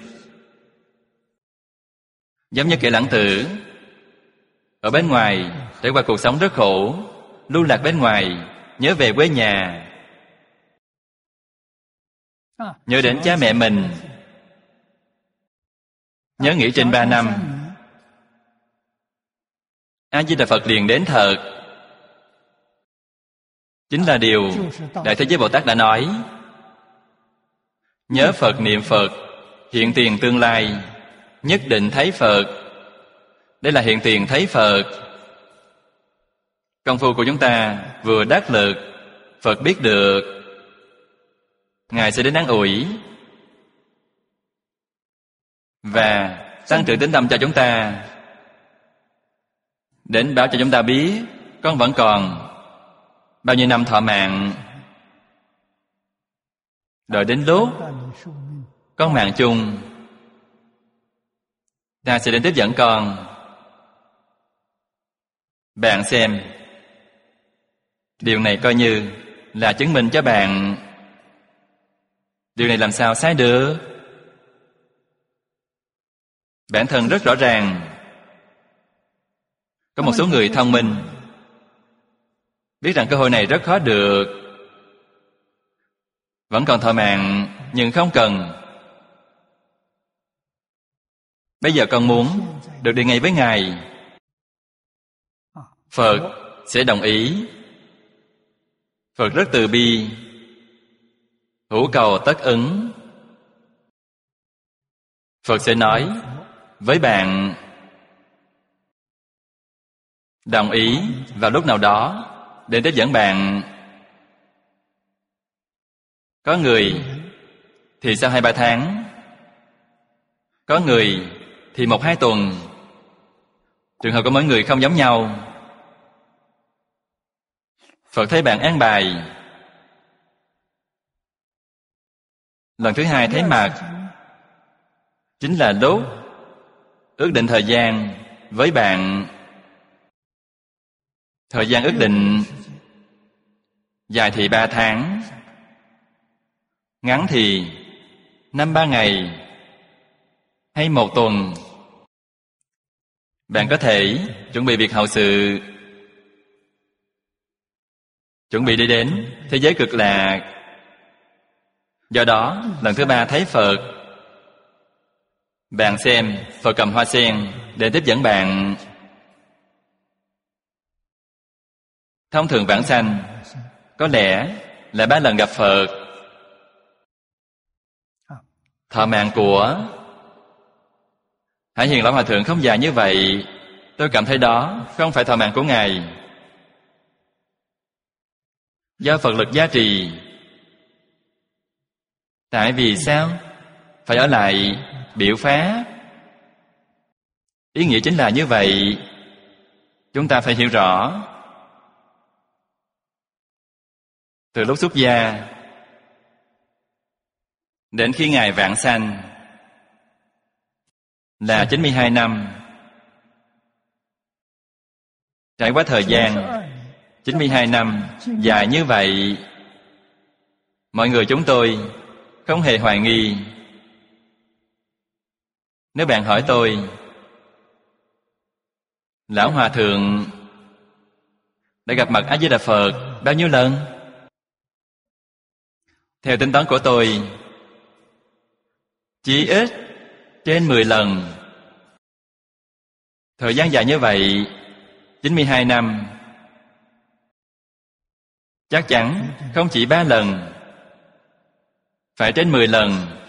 Giống như kẻ lãng tử, ở bên ngoài trải qua cuộc sống rất khổ, lưu lạc bên ngoài, nhớ về quê nhà, nhớ đến cha mẹ mình, nhớ nghĩ trên ba năm, A Di Đà Phật liền đến thật. Chính là điều Đại Thế Giới Bồ Tát đã nói, nhớ Phật niệm Phật, hiện tiền tương lai, nhất định thấy Phật. Đây là hiện tiền thấy Phật. Công phu của chúng ta vừa đắc lực, Phật biết được, Ngài sẽ đến an ủi và tăng trưởng tín tâm cho chúng ta, đến báo cho chúng ta biết con vẫn còn bao nhiêu năm thọ mạng. Đợi đến lúc con mạng chung, ta sẽ đến tiếp dẫn con. Bạn xem, điều này coi như là chứng minh cho bạn. Điều này làm sao sai được? Bản thân rất rõ ràng. Có một số người thông minh biết rằng cơ hội này rất khó được, vẫn còn thọ mạng nhưng không cần. Bây giờ con muốn được đi ngay với Ngài, Phật sẽ đồng ý. Phật rất từ bi, hữu cầu tất ứng. Phật sẽ nói với bạn, đồng ý vào lúc nào đó để tiếp dẫn bạn. Có người thì sau hai ba tháng, có người thì một hai tuần. Trường hợp của mỗi người không giống nhau. Phật thấy bạn an bài, lần thứ hai thấy mặt, chính là lúc ước định thời gian với bạn. Thời gian ước định dài thì ba tháng, ngắn thì năm ba ngày hay một tuần. Bạn có thể chuẩn bị việc hậu sự, chuẩn bị đi đến thế giới cực lạc. Do đó, lần thứ ba thấy Phật, bạn xem Phật cầm hoa sen để tiếp dẫn bạn. Thông thường vãng sanh có lẽ là ba lần gặp Phật. Thọ mạng của Hải Hiền Lão Hòa Thượng không dài như vậy. Tôi cảm thấy đó không phải thọ mạng của Ngài. Do Phật lực gia trì. Tại vì sao phải ở lại biểu pháp? Ý nghĩa chính là như vậy. Chúng ta phải hiểu rõ. Từ lúc xuất gia đến khi Ngài vãng sanh là chín mươi hai năm. Trải qua thời gian chín mươi hai năm dài như vậy, mọi người chúng tôi không hề hoài nghi. Nếu bạn hỏi tôi, Lão Hòa Thượng đã gặp mặt A Di Đà Phật bao nhiêu lần? Theo tính toán của tôi, chỉ ít trên mười lần. Thời gian dài như vậy, chín mươi hai năm, chắc chắn không chỉ ba lần, phải trên mười lần.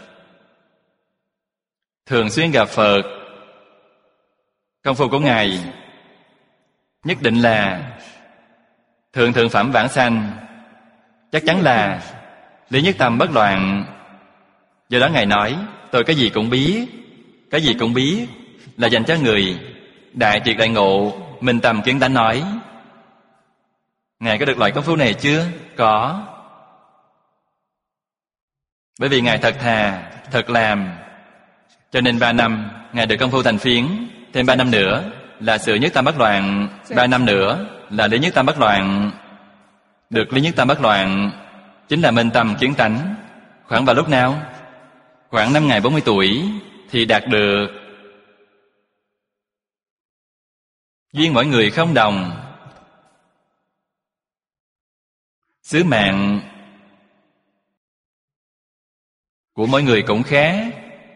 Thường xuyên gặp Phật. Công phu của Ngài nhất định là thượng thượng phẩm vãng sanh, chắc chắn là lý nhất tâm bất loạn. Do đó Ngài nói, tôi cái gì cũng biết. Cái gì cũng biết là dành cho người đại triệt đại ngộ, minh tâm kiến tánh nói. Ngài có được loại công phu này chưa? Có. Bởi vì Ngài thật thà, thật làm, cho nên ba năm Ngài được công phu thành phiến. Thêm ba năm nữa là sự nhất tâm bất loạn. Ba năm nữa là lý nhất tâm bất loạn. Được lý nhất tâm bất loạn chính là minh tâm kiến tánh. Khoảng vào lúc nào? Khoảng năm ngày bốn mươi tuổi thì đạt được. Duyên mỗi người không đồng, sứ mạng của mỗi người cũng khác.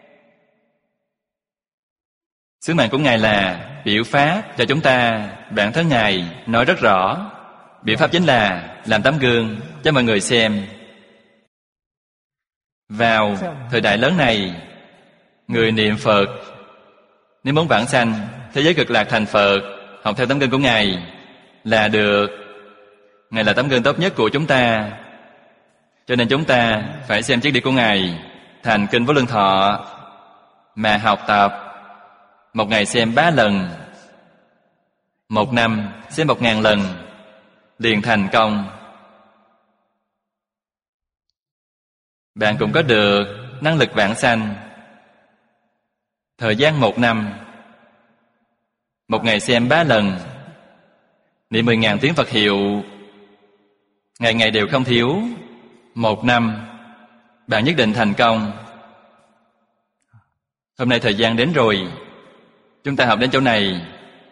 Sứ mạng của Ngài là biểu pháp cho chúng ta. Bản thân Ngài nói rất rõ. Biểu pháp chính là làm tấm gương cho mọi người xem. Vào thời đại lớn này, người niệm Phật nếu muốn vãng sanh thế giới cực lạc thành Phật, học theo tấm gương của Ngài là được. Ngài là tấm gương tốt nhất của chúng ta. Cho nên chúng ta phải xem chiếc đĩa của Ngài, thành Kinh Vô Lượng Thọ mà học tập. Một ngày xem ba lần, một năm xem một ngàn lần, liền thành công. Bạn cũng có được năng lực vãng sanh. Thời gian một năm, một ngày xem ba lần, niệm mười ngàn tiếng Phật hiệu, ngày ngày đều không thiếu. Một năm, bạn nhất định thành công. Hôm nay thời gian đến rồi, chúng ta học đến chỗ này.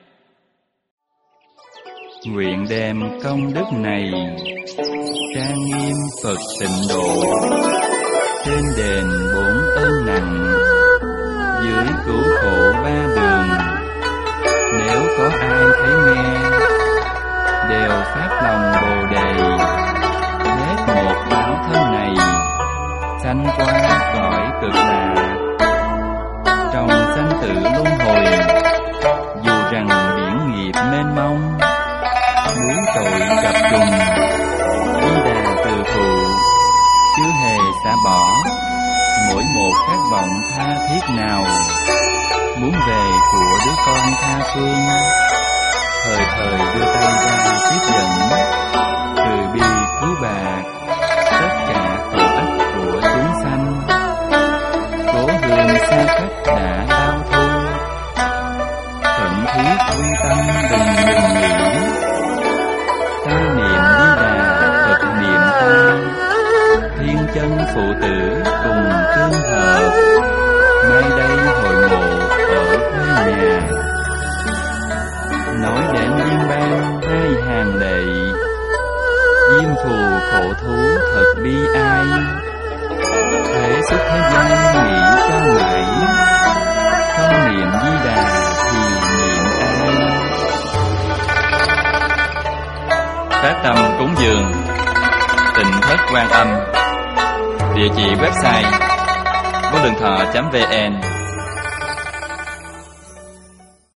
Nguyện đem công đức này trang nghiêm Phật tịnh độ, trên đền bốn ơn nặng, dưới cứu khổ ba đường. Nếu có ai thấy nghe, đều phát lòng Bồ Đề, hết một báo thân này, sanh qua cõi cực lạc. Trong sanh tử luân hồi, dù rằng biển nghiệp mênh mông, núi tội gặp trùng, Di Đà từ thụ, chưa hề xả bỏ mỗi một khát vọng tha thiết nào. Muốn về của đứa con tha phương, thời thời đưa tay ra tiếp dẫn, từ bi cứu bạc tất cả tội ách của chúng sanh. Cố hương xa cách đã bao thu, thuận thiết quy tâm đừng ngừng nghỉ. Di Đà thì niệm ai? Phát tâm cúng dường Tịnh Thất Quan Âm. Địa chỉ website vô lượng thọ chấm vn.